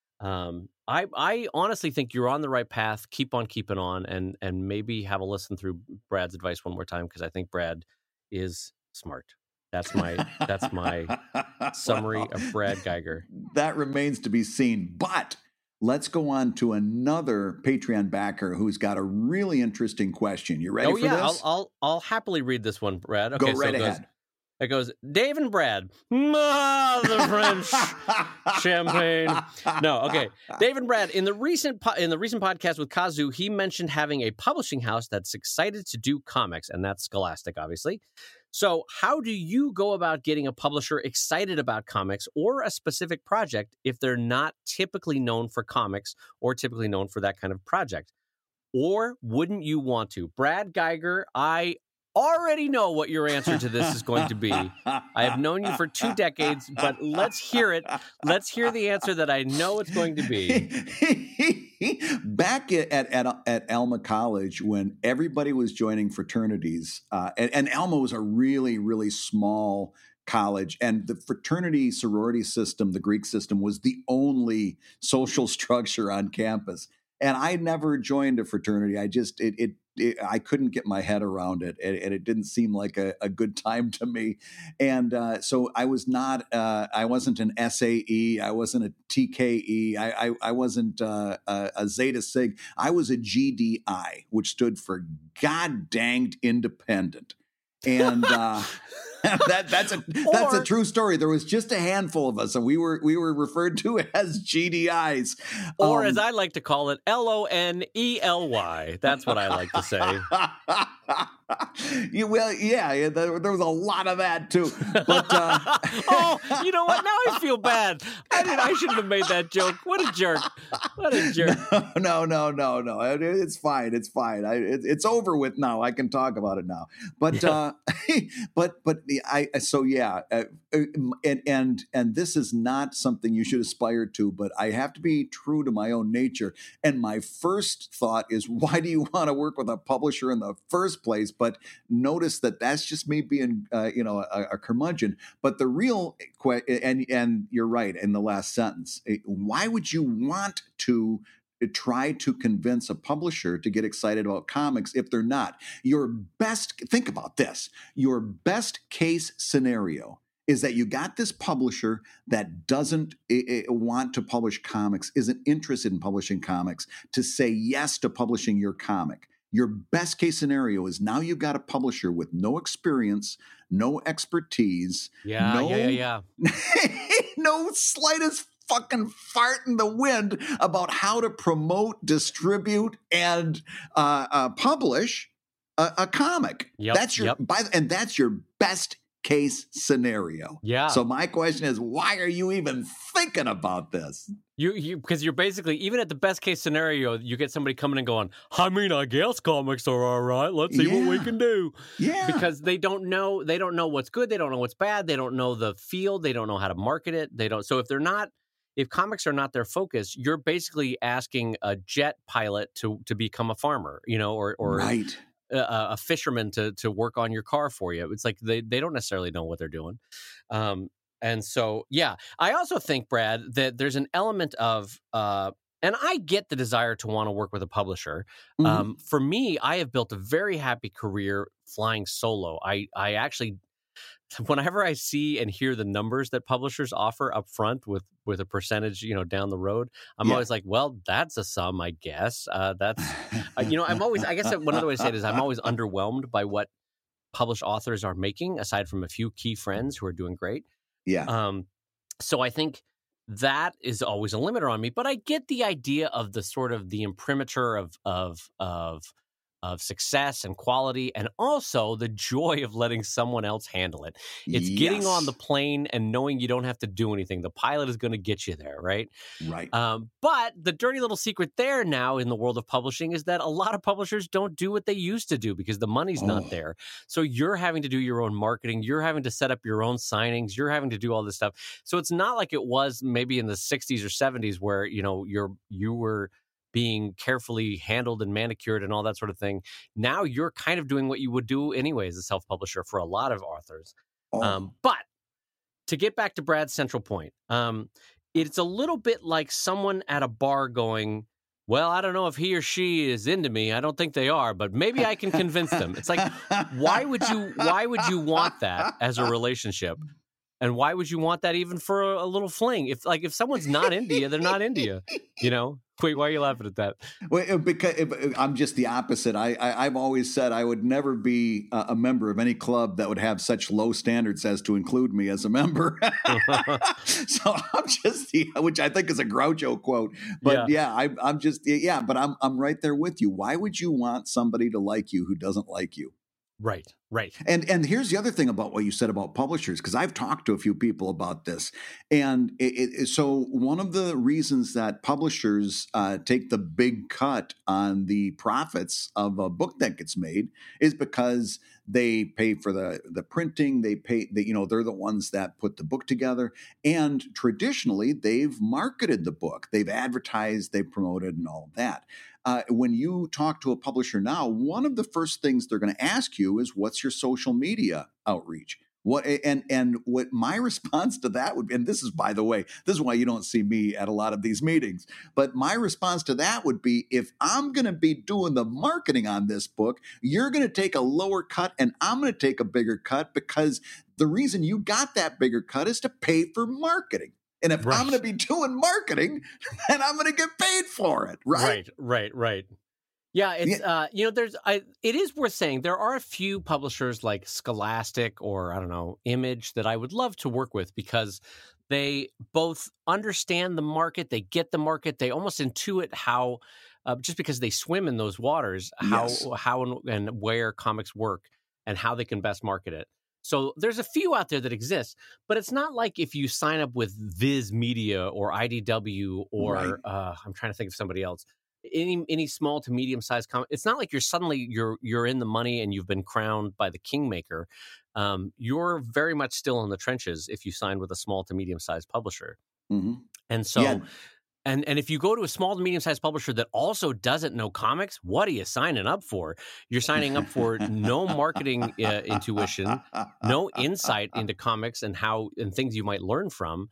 I honestly think you're on the right path. Keep on keeping on, and maybe have a listen through Brad's advice one more time, because I think Brad is smart. That's my summary of Brad Geiger. That remains to be seen. But let's go on to another Patreon backer who's got a really interesting question. You ready for this? I'll happily read this one, Brad. Okay, go right ahead. It goes, Dave and Brad, the French champagne. No, okay. Dave and Brad, in the recent podcast with Kazu, he mentioned having a publishing house that's excited to do comics, and that's Scholastic, obviously. So how do you go about getting a publisher excited about comics or a specific project if they're not typically known for comics or typically known for that kind of project? Or wouldn't you want to? Brad Geiger, I already know what your answer to this is going to be. I have known you for 2 decades, but let's hear it. Let's hear the answer that I know it's going to be. Back at Alma College, when everybody was joining fraternities, and Alma was a really, really small college, and the fraternity sorority system, the Greek system, was the only social structure on campus. And I never joined a fraternity. I couldn't get my head around it, and it didn't seem like a good time to me. And so I wasn't an SAE, I wasn't a TKE, I wasn't a Zeta Sig. I was a GDI, which stood for God Danged Independent. And that's a true story. There was just a handful of us, and we were referred to as GDIs, or as I like to call it, LONELY. That's what I like to say. There was a lot of that too. But oh, you know what? Now I feel bad. I shouldn't have made that joke. What a jerk! What a jerk! No. It's fine. It's fine. It's over with now. I can talk about it now. But and this is not something you should aspire to. But I have to be true to my own nature. And my first thought is, why do you want to work with a publisher in the first place? But notice that that's just me being, a curmudgeon. But the real and you're right in the last sentence. Why would you want to try to convince a publisher to get excited about comics if they're not? Think about this. Your best case scenario is that you got this publisher that doesn't want to publish comics, isn't interested in publishing comics, to say yes to publishing your comic. Your best case scenario is now you've got a publisher with no experience, no expertise, no slightest fucking fart in the wind about how to promote, distribute, and publish a comic. That's your best case scenario. Yeah. So my question is, why are you even thinking about this? Because you're basically, even at the best case scenario, you get somebody coming and going, I guess comics are all right. Let's see what we can do. Yeah. Because they don't know what's good. They don't know what's bad. They don't know the field. They don't know how to market it. So if comics are not their focus, you're basically asking a jet pilot to become a farmer, or right. A fisherman to work on your car for you. It's like they don't necessarily know what they're doing. And so, I also think, Brad, that there's an element of, and I get the desire to want to work with a publisher. Mm-hmm. For me, I have built a very happy career flying solo. I actually, whenever I see and hear the numbers that publishers offer up front with a percentage, down the road, I'm always like, well, that's a sum, I guess. That's, I guess one other way to say it is I'm always underwhelmed by what published authors are making, aside from a few key friends who are doing great. Yeah. So I think that is always a limiter on me, but I get the idea of the sort of the imprimatur of success and quality, and also the joy of letting someone else handle it. It's getting on the plane and knowing you don't have to do anything. The pilot is going to get you there, right? Right. But the dirty little secret there now in the world of publishing is that a lot of publishers don't do what they used to do because the money's not there. So you're having to do your own marketing. You're having to set up your own signings. You're having to do all this stuff. So it's not like it was maybe in the 60s or 70s where, you were being carefully handled and manicured and all that sort of thing. Now you're kind of doing what you would do anyway as a self-publisher for a lot of authors. But to get back to Brad's central point, it's a little bit like someone at a bar going, well, I don't know if he or she is into me. I don't think they are, but maybe I can convince them. It's like, why would you want that as a relationship? And why would you want that even for a little fling? If someone's not into you, they're not into you, Wait, why are you laughing at that? Well, because I'm just the opposite. I've always said I would never be a member of any club that would have such low standards as to include me as a member. So I'm just, which I think is a Groucho quote. But but I'm right there with you. Why would you want somebody to like you who doesn't like you? Right. And here's the other thing about what you said about publishers, because I've talked to a few people about this. And so one of the reasons that publishers take the big cut on the profits of a book that gets made is because they pay for the printing. They're the ones that put the book together. And traditionally, they've marketed the book. They've advertised, they've promoted, and all of that. When you talk to a publisher now, one of the first things they're going to ask you is, what's your social media outreach? What my response to that would be, and this is, by the way, this is why you don't see me at a lot of these meetings, but my response to that would be, if I'm going to be doing the marketing on this book, you're going to take a lower cut and I'm going to take a bigger cut, because the reason you got that bigger cut is to pay for marketing. And if I'm going to be doing marketing, then I'm going to get paid for it, right? Right. Yeah, it's it is worth saying there are a few publishers like Scholastic or Image that I would love to work with, because they both understand the market, they get the market, they almost intuit how just because they swim in those waters, how and where comics work and how they can best market it. So there's a few out there that exist, but it's not like if you sign up with Viz Media or IDW or I'm trying to think of somebody else, any small to medium sized comic. It's not like you're in the money and you've been crowned by the kingmaker. You're very much still in the trenches if you sign with a small to medium sized publisher. Mm-hmm. And so, and if you go to a small to medium sized publisher that also doesn't know comics, what are you signing up for? You're signing up for no marketing intuition, no insight into comics and things you might learn from.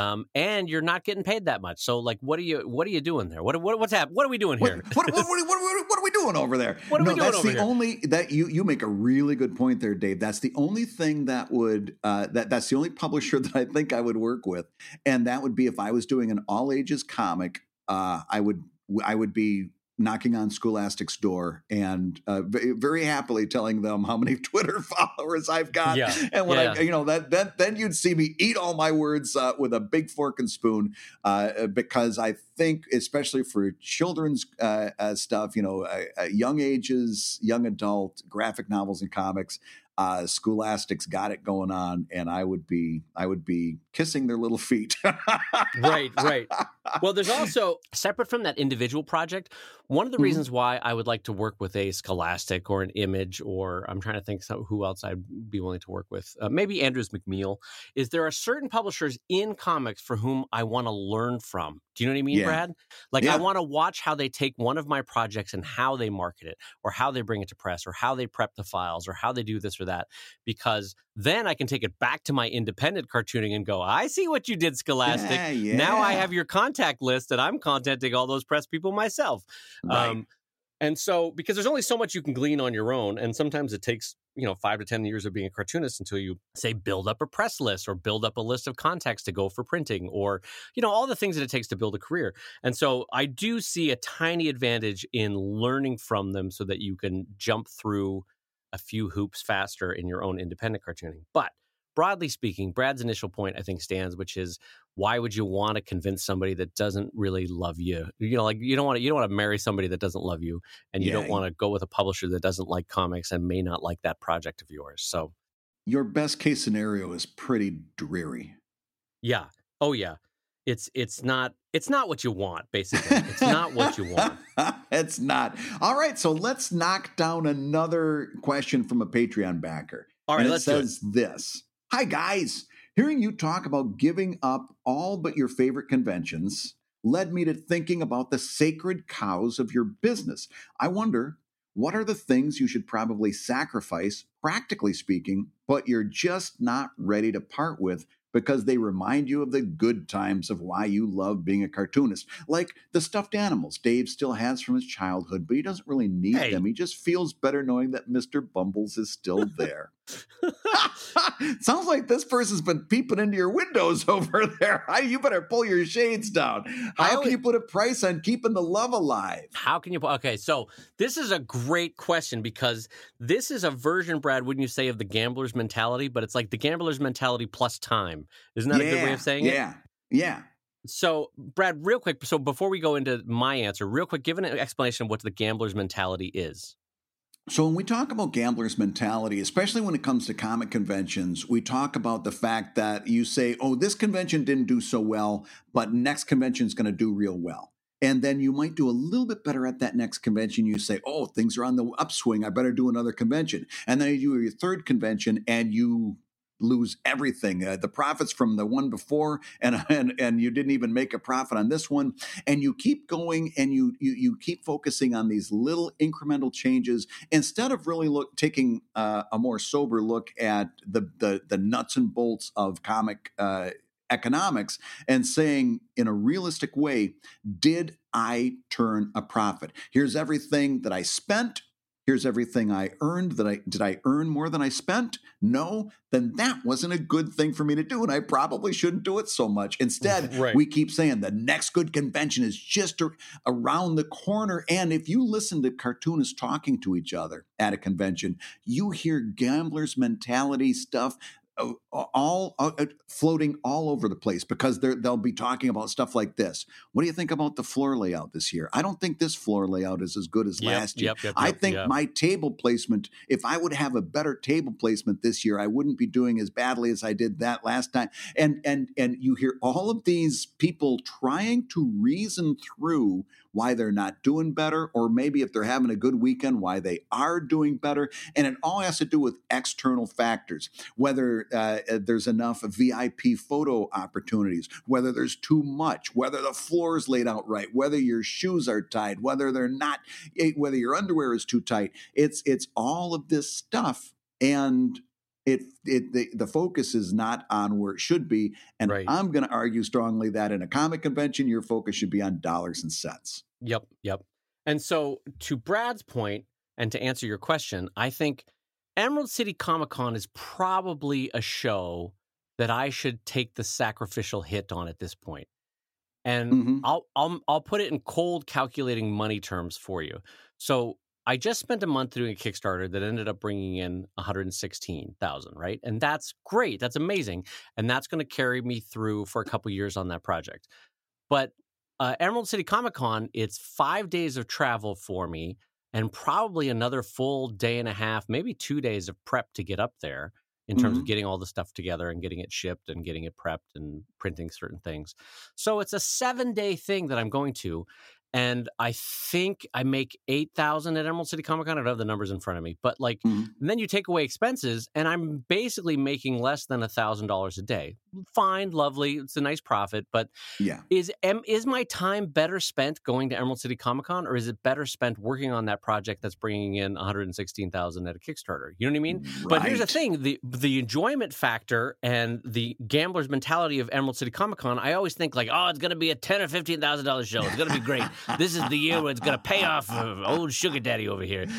And you're not getting paid that much. So, like, what are you doing there? What's happening? What are we doing here? What are we doing over there? What are we doing that's over the here? only that you make a really good point there, Dave. That's the only thing that would that's the only publisher that I think I would work with, and that would be if I was doing an all ages comic. I would be knocking on Scholastic's door and very happily telling them how many Twitter followers I've got. Yeah. And when then you'd see me eat all my words with a big fork and spoon because I think, especially for children's stuff, young ages, young adult, graphic novels and comics, Scholastic's got it going on, and I would be kissing their little feet. Right. Well, there's also, separate from that individual project, one of the reasons why I would like to work with a Scholastic or an Image, or I'm trying to think who else I'd be willing to work with, maybe Andrews McMeel, is there are certain publishers in comics for whom I want to learn from. Do you know what I mean, Brad? Like, I want to watch how they take one of my projects and how they market it, or how they bring it to press, or how they prep the files, or how they do this or that, because then I can take it back to my independent cartooning and go, I see what you did, Scholastic. Now I have your contact list and I'm contacting all those press people myself. Right. And so, because there's only so much you can glean on your own, and sometimes it takes 5 to 10 years of being a cartoonist until you, say, build up a press list or build up a list of contacts to go for printing, or all the things that it takes to build a career. And so I do see a tiny advantage in learning from them so that you can jump through a few hoops faster in your own independent cartooning. But broadly speaking, Brad's initial point, I think, stands, which is, why would you want to convince somebody that doesn't really love you? You don't want to marry somebody that doesn't love you, and you don't want to go with a publisher that doesn't like comics and may not like that project of yours. So your best case scenario is pretty dreary. Yeah. Oh yeah. It's not what you want, basically. It's not what you want. It's not. All right, so let's knock down another question from a Patreon backer. All right, and let's do it. says this. Hi, guys. Hearing you talk about giving up all but your favorite conventions led me to thinking about the sacred cows of your business. I wonder, what are the things you should probably sacrifice, practically speaking, but you're just not ready to part with because they remind you of the good times of why you love being a cartoonist? Like the stuffed animals Dave still has from his childhood, but he doesn't really need them. He just feels better knowing that Mr. Bumbles is still there. Sounds like this person's been peeping into your windows over there. You better pull your shades down. How can you put a price on keeping the love alive? How can you? Okay, so this is a great question, because this is a version, Brad, wouldn't you say, of the gambler's mentality? But it's like the gambler's mentality plus time. Isn't that a good way of saying it? Yeah. So, Brad, real quick, so before we go into my answer, real quick, give an explanation of what the gambler's mentality is. So when we talk about gambler's mentality, especially when it comes to comic conventions, we talk about the fact that you say, oh, this convention didn't do so well, but next convention is going to do real well. And then you might do a little bit better at that next convention. You say, oh, things are on the upswing. I better do another convention. And then you do your third convention and you lose everything, the profits from the one before, and you didn't even make a profit on this one, and you keep going, and you keep focusing on these little incremental changes instead of really taking a more sober look at the nuts and bolts of comic economics and saying, in a realistic way, did I turn a profit? Here's everything that I spent. Here's everything I earned. Did I earn more than I spent? No, then that wasn't a good thing for me to do, and I probably shouldn't do it so much. Instead, we keep saying the next good convention is just around the corner. And if you listen to cartoonists talking to each other at a convention, you hear gambler's mentality stuff all floating all over the place because they'll be talking about stuff like this. What do you think about the floor layout this year? I don't think this floor layout is as good as last year. I think my table placement, if I would have a better table placement this year, I wouldn't be doing as badly as I did that last time. And you hear all of these people trying to reason through why they're not doing better, or maybe if they're having a good weekend, why they are doing better. And it all has to do with external factors, whether there's enough VIP photo opportunities, whether there's too much, whether the floor's laid out right, whether your shoes are tied, whether they're not, whether your underwear is too tight. It's all of this stuff. And the focus is not on where it should be. And I'm going to argue strongly that in a comic convention, your focus should be on dollars and cents. Yep. And so to Brad's point, and to answer your question, I think Emerald City Comic Con is probably a show that I should take the sacrificial hit on at this point. And I'll put it in cold calculating money terms for you. So I just spent a month doing a Kickstarter that ended up bringing in $116,000, right? And that's great. That's amazing. And that's going to carry me through for a couple years on that project. But Emerald City Comic Con, it's 5 days of travel for me and probably another full day and a half, maybe 2 days of prep to get up there in terms of getting all the stuff together and getting it shipped and getting it prepped and printing certain things. So it's a 7-day thing that I'm going to. And I think I make $8,000 at Emerald City Comic Con. I don't have the numbers in front of me, but and then you take away expenses, and I'm basically making less than $1,000 a day. Fine, lovely, it's a nice profit, but is my time better spent going to Emerald City Comic Con, or is it better spent working on that project that's bringing in $116,000 at a Kickstarter? You know what I mean? Right. But here's the thing: the enjoyment factor and the gambler's mentality of Emerald City Comic Con, I always think like, oh, it's going to be a $10,000 or $15,000 show. It's going to be great. This is the year where it's going to pay off old sugar daddy over here.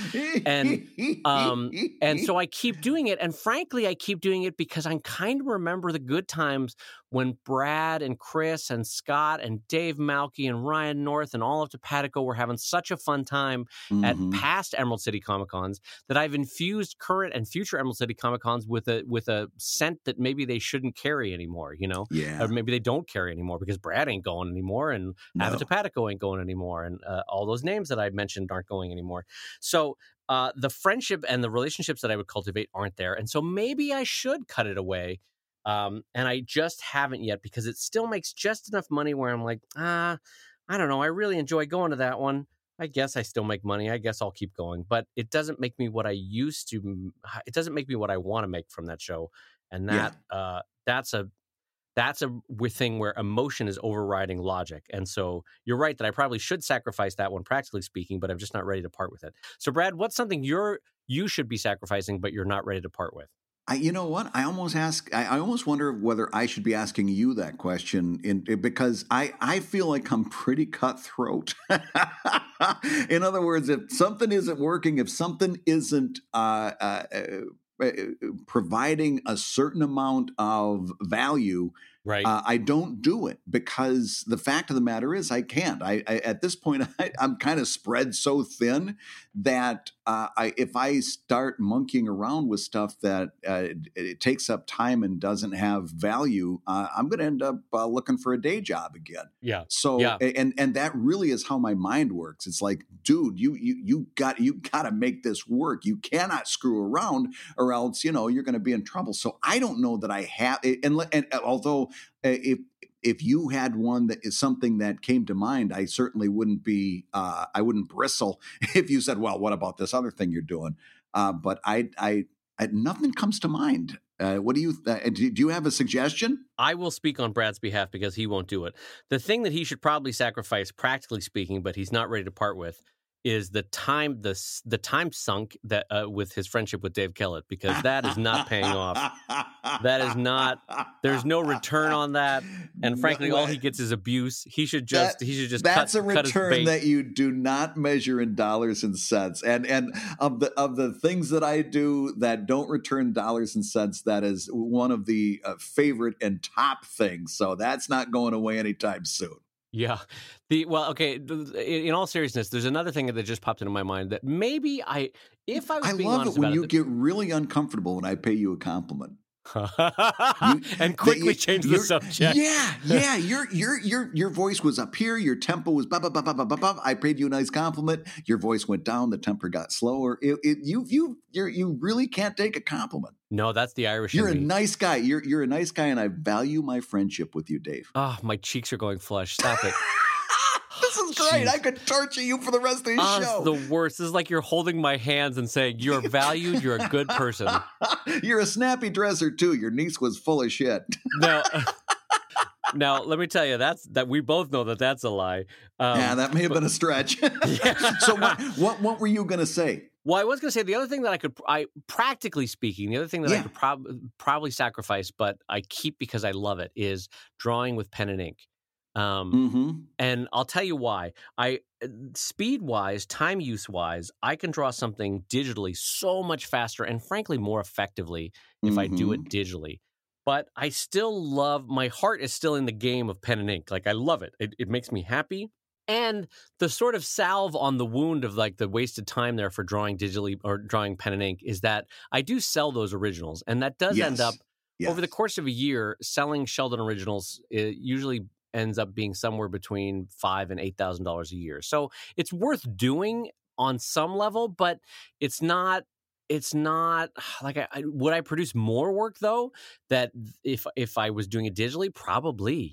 And so I keep doing it. And frankly, I keep doing it because I kind of remember the good times when Brad and Chris and Scott and Dave Malky and Ryan North and all of Topatico were having such a fun time at past Emerald City Comic Cons that I've infused current and future Emerald City Comic Cons with a scent that maybe they shouldn't carry anymore, you know? Yeah. Or maybe they don't carry anymore because Brad ain't going anymore and Ava Topatico ain't going anymore. And all those names that I mentioned aren't going anymore. So the friendship and the relationships that I would cultivate aren't there. And so maybe I should cut it away. And I just haven't yet because it still makes just enough money where I'm like, I don't know. I really enjoy going to that one. I guess I still make money. I guess I'll keep going. But it doesn't make me what I used to. It doesn't make me what I want to make from that show. And that's a thing where emotion is overriding logic. And so you're right that I probably should sacrifice that one, practically speaking, but I'm just not ready to part with it. So Brad, what's something you should be sacrificing, but you're not ready to part with? You know what? I almost wonder whether I should be asking you that question because I feel like I'm pretty cutthroat. In other words, if something isn't working, if something isn't providing a certain amount of value, right? I don't do it because the fact of the matter is I can't. I at this point I'm kind of spread so thin that if I start monkeying around with stuff that it takes up time and doesn't have value, I'm going to end up looking for a day job again. Yeah. So and that really is how my mind works. It's like, dude, you got to make this work. You cannot screw around, or else you're going to be in trouble. So I don't know that I have. And although if you had one that is something that came to mind, I certainly wouldn't be. I wouldn't bristle if you said, "Well, what about this other thing you're doing?" But I nothing comes to mind. What do you have a suggestion? I will speak on Brad's behalf because he won't do it. The thing that he should probably sacrifice, practically speaking, but he's not ready to part with, is the time sunk that with his friendship with Dave Kellett, because that is not paying off. That is not. There's no return on that, and frankly, all he gets is abuse. He should just. That's a return cut his bait. That you do not measure in dollars and cents. And of the things that I do that don't return dollars and cents, that is one of the favorite and top things. So that's not going away anytime soon. Yeah. In all seriousness, there's another thing that just popped into my mind that maybe if I was being honest about it. I love it when you get really uncomfortable when I pay you a compliment. And quickly change the subject. Yeah. Your voice was up here. Your tempo was blah, blah, blah, blah, blah, blah, blah. I paid you a nice compliment. Your voice went down. The temper got slower. You really can't take a compliment. No, that's the Irish. You're a in me. nice guy. You're a nice guy, and I value my friendship with you, Dave. Oh, my cheeks are going flush. Stop it. This is great. I could torture you for the rest of the show. It's the worst. This is like you're holding my hands and saying, you're valued, you're a good person. You're a snappy dresser, too. Your niece was full of shit. Now, let me tell you, that we both know that's a lie. Yeah, that may have been a stretch. Yeah. So what were you going to say? Well, I was going to say the other thing that practically speaking, the other thing that I could probably sacrifice, but I keep because I love it, is drawing with pen and ink. And I'll tell you why. Speed-wise, time use-wise, I can draw something digitally so much faster and frankly more effectively if I do it digitally. But I still my heart is still in the game of pen and ink. Like, I love it. It makes me happy. And the sort of salve on the wound of like the wasted time there for drawing digitally or drawing pen and ink is that I do sell those originals. And that does end up, over the course of a year, selling Sheldon originals usually ends up being somewhere between $5,000 and $8,000 a year. So it's worth doing on some level, but it's not like would I produce more work though? That if I was doing it digitally, probably,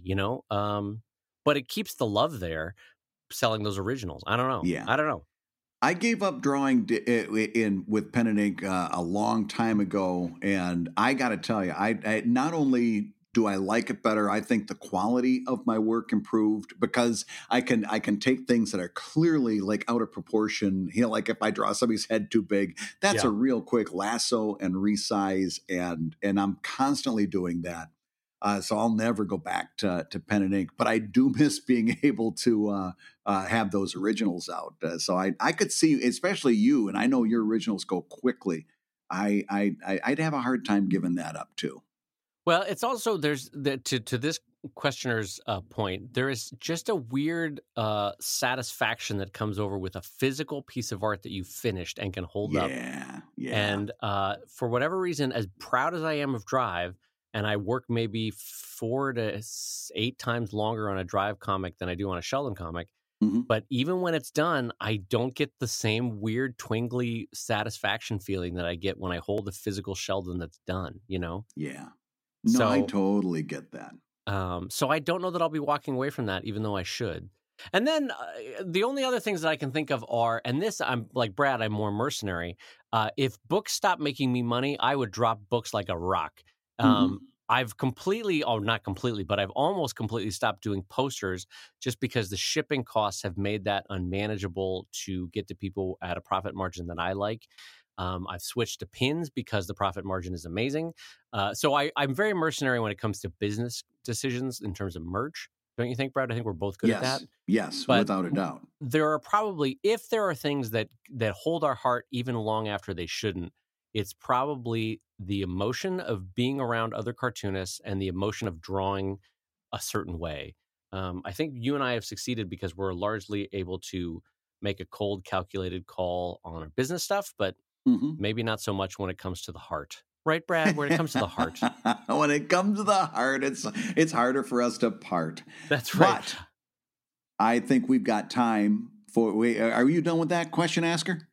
but it keeps the love there. Selling those originals, I don't know. Yeah, I don't know. I gave up drawing with pen and ink a long time ago, and I got to tell you, I not only do I like it better, I think the quality of my work improved because I can take things that are clearly like out of proportion. Like if I draw somebody's head too big, that's a real quick lasso and resize, and I'm constantly doing that. So I'll never go back to pen and ink, but I do miss being able to have those originals out. So I could see, especially you, and I know your originals go quickly. I'd have a hard time giving that up too. Well, it's also to this questioner's point, there is just a weird satisfaction that comes over with a physical piece of art that you finished and can hold up. Yeah. And for whatever reason, as proud as I am of Drive, and I work maybe 4 to 8 times longer on a Drive comic than I do on a Sheldon comic. But even when it's done, I don't get the same weird twingly satisfaction feeling that I get when I hold a physical Sheldon that's done, Yeah. No, I totally get that. So I don't know that I'll be walking away from that, even though I should. And then the only other things that I can think of are, and this, I'm like Brad, I'm more mercenary. If books stop making me money, I would drop books like a rock. I've not completely, but I've almost completely stopped doing posters just because the shipping costs have made that unmanageable to get to people at a profit margin that I like. I've switched to pins because the profit margin is amazing. So I'm very mercenary when it comes to business decisions in terms of merch. Don't you think, Brad? I think we're both good at that. Yes, but without a doubt. There are probably, if there are things that hold our heart even long after they shouldn't, it's probably the emotion of being around other cartoonists and the emotion of drawing a certain way. I think you and I have succeeded because we're largely able to make a cold, calculated call on our business stuff, but maybe not so much when it comes to the heart. Right, Brad? When it comes to the heart. When it comes to the heart, it's harder for us to part. That's right. But I think we've got time for... Are you done with that question asker?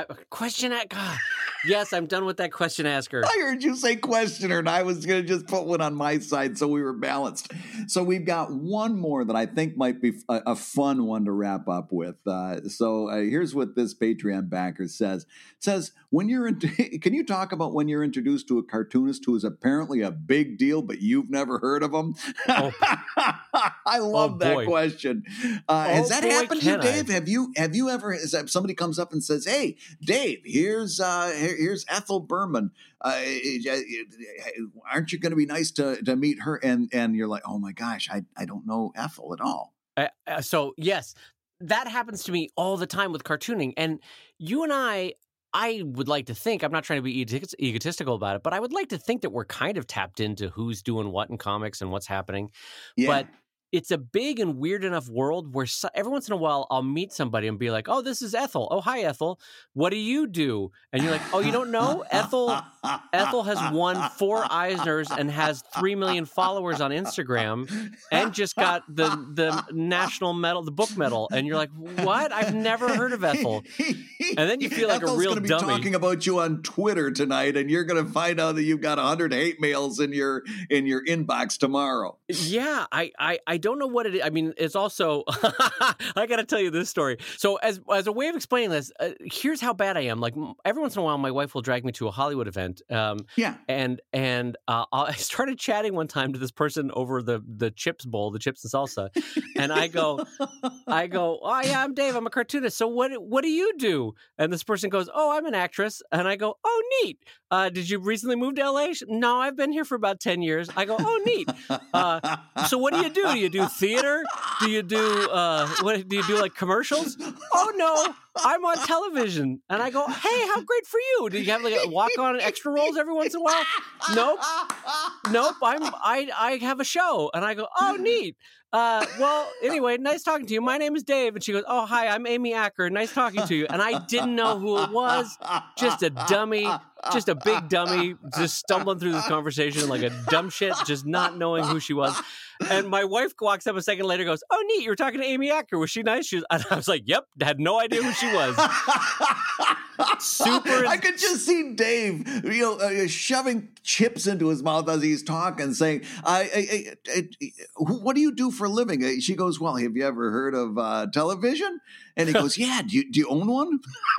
Yes, I'm done with that question asker. I heard you say questioner, and I was going to just put one on my side so we were balanced. So we've got one more that I think might be a fun one to wrap up with. So here's what this Patreon backer says. It says, can you talk about when you're introduced to a cartoonist who is apparently a big deal, but you've never heard of him? Oh. I love that question. Has that happened to you, Dave? Have you ever, somebody comes up and says, hey, Dave, here's Ethel Berman. Aren't you going to be nice to meet her? And you're like, oh my gosh, I don't know Ethel at all. So yes, that happens to me all the time with cartooning. And you and I would like to think, I'm not trying to be egotistical about it, but I would like to think that we're kind of tapped into who's doing what in comics and what's happening. Yeah. But it's a big and weird enough world where every once in a while I'll meet somebody and be like, oh, this is Ethel. Oh, hi, Ethel. What do you do? And you're like, oh, you don't know? Ethel has won 4 Eisners and has 3 million followers on Instagram and just got the national medal, the book medal. And you're like, what? I've never heard of Ethel. And then you feel like Ethel's a real gonna be dummy. talking about you on Twitter tonight, and you're going to find out that you've got 100 hate mails in your inbox tomorrow. Yeah, I don't know what it is. I mean, it's also I got to tell you this story. So as a way of explaining this, here's how bad I am. Like every once in a while, my wife will drag me to a Hollywood event. And I started chatting one time to this person over the chips bowl, the chips and salsa, and I go, oh yeah, I'm Dave. I'm a cartoonist. So what do you do? And this person goes, oh, I'm an actress. And I go, oh, neat. Did you recently move to LA? No, I've been here for about 10 years. I go, oh, neat. So what do you do? Do you do theater? Do you do what? Do you do like commercials? Oh no, I'm on television. And I go, hey, how great for you. Do you have like a walk-on extra roles every once in a while? Nope. I have a show. And I go, oh, neat. Well, anyway, nice talking to you. My name is Dave. And she goes, oh, hi, I'm Amy Acker. Nice talking to you. And I didn't know who it was. Just a dummy, just a big dummy, just stumbling through this conversation like a dumb shit, just not knowing who she was. And my wife walks up a second later, goes, oh, neat, you were talking to Amy Acker. Was she nice? And I was like, yep, had no idea who she was. Super. I could just see Dave, shoving chips into his mouth as he's talking, saying, what do you do for a living? She goes, well, have you ever heard of television? And he goes, yeah, do you own one?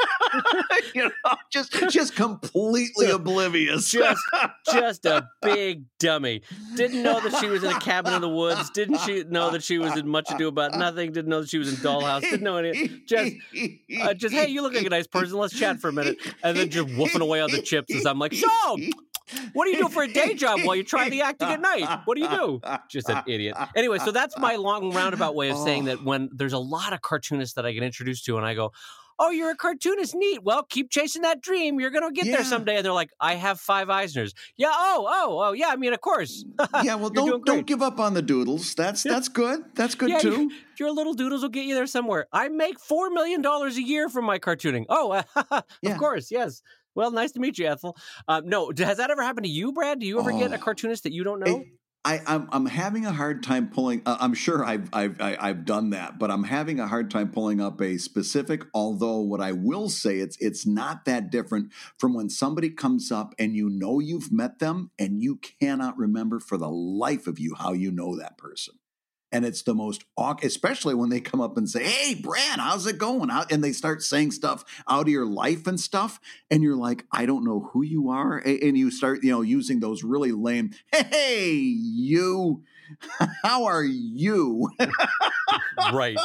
Just completely oblivious. Just a big dummy. Didn't know that she was in a cabin in the woods. Didn't she know that she was in Much Ado About Nothing? Didn't know that she was in Dollhouse. Didn't know anything. Just hey, you look like a nice person. Let's chat for a minute. And then just woofing away on the chips as I'm like, so what do you do for a day job while you're trying the acting at night? What do you do? Just an idiot. Anyway, so that's my long roundabout way of saying that when there's a lot of cartoonists that I get introduced to and I go, oh, you're a cartoonist. Neat. Well, keep chasing that dream. You're going to get there someday. And they're like, I have 5 Eisners. Yeah. Oh, yeah. I mean, of course. Yeah. Well, don't give up on the doodles. That's good. That's good too. Your little doodles will get you there somewhere. I make $4 million a year from my cartooning. Oh, of course. Yes. Well, nice to meet you, Ethel. No, has that ever happened to you, Brad? Do you ever get a cartoonist that you don't know? I'm having a hard time pulling. I'm sure I've done that, but I'm having a hard time pulling up a specific. Although what I will say, it's not that different from when somebody comes up and you've met them and you cannot remember for the life of you how you know that person. And it's the most awkward, especially when they come up and say, hey, Brad, how's it going? And they start saying stuff out of your life and stuff. And you're like, I don't know who you are. And you start, using those really lame, hey, you, how are you? Right.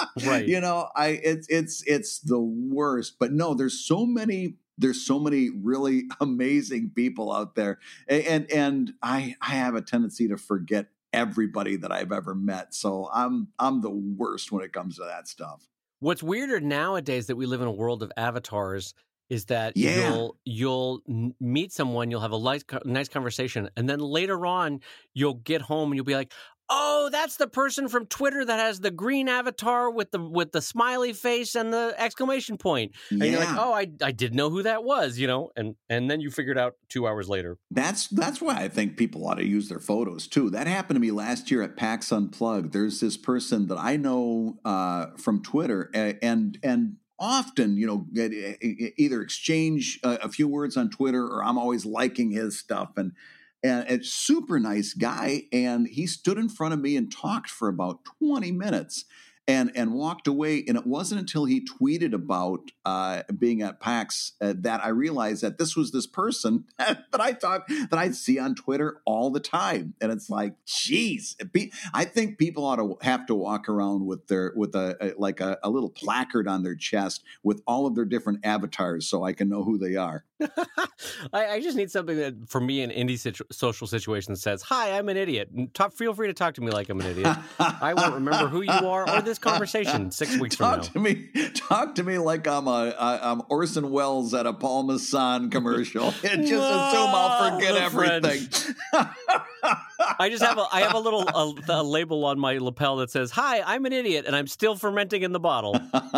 It's the worst. But no, there's so many really amazing people out there. And I have a tendency to forget everybody that I've ever met. So I'm the worst when it comes to that stuff. What's weirder nowadays that we live in a world of avatars is that you'll meet someone, you'll have a nice conversation, and then later on you'll get home and you'll be like, oh, that's the person from Twitter that has the green avatar with the smiley face and the exclamation point. And you're like, oh, I didn't know who that was, and then you figure it out 2 hours later. That's why I think people ought to use their photos too. That happened to me last year at PAX Unplugged. There's this person that I know from Twitter and often, either exchange a few words on Twitter or I'm always liking his stuff and it's super nice guy. And he stood in front of me and talked for about 20 minutes and walked away. And it wasn't until he tweeted about being at PAX that I realized that this was this person that I thought that I'd see on Twitter all the time. And it's like, geez, I think people ought to have to walk around with a little placard on their chest with all of their different avatars so I can know who they are. I just need something that, for me, in any social situation says, hi, I'm an idiot. Feel free to talk to me like I'm an idiot. I won't remember who you are or this conversation 6 weeks from now. Talk to me like I'm Orson Welles at a Paul Masson commercial. Just assume I'll forget everything. I have a little a label on my lapel that says, "Hi, I'm an idiot, and I'm still fermenting in the bottle."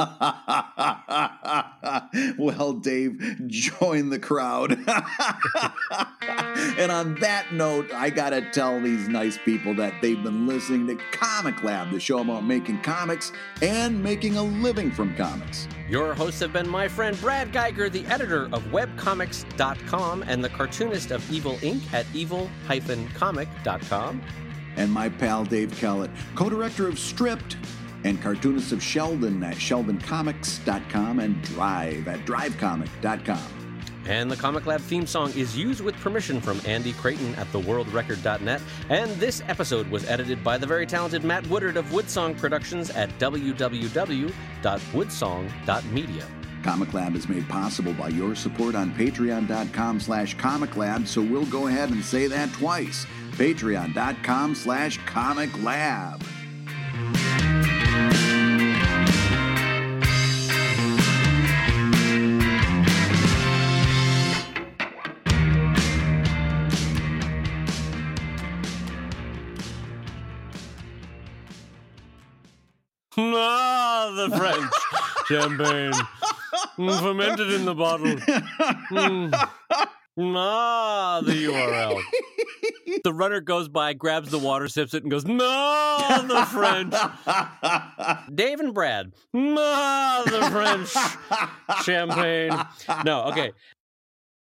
Well, Dave, join the crowd. And on that note, I gotta tell these nice people that they've been listening to Comic Lab, the show about making comics and making a living from comics. Your hosts have been my friend Brad Geiger, the editor of webcomics.com and the cartoonist of Evil Inc. at evil-comic.com. And my pal Dave Kellett, co-director of Stripped and cartoonist of Sheldon at sheldoncomics.com and Drive at drivecomic.com. And the Comic Lab theme song is used with permission from Andy Creighton at theworldrecord.net. And this episode was edited by the very talented Matt Woodard of Woodsong Productions at www.woodsong.media. Comic Lab is made possible by your support on patreon.com/Comic Lab, so we'll go ahead and say that twice. Patreon.com/Comic Lab. Ah, the French champagne. Fermented in the bottle. Ah, the URL. The runner goes by, grabs the water, sips it, and goes, "No, the French." Dave and Brad. Ah, the French champagne. No, okay.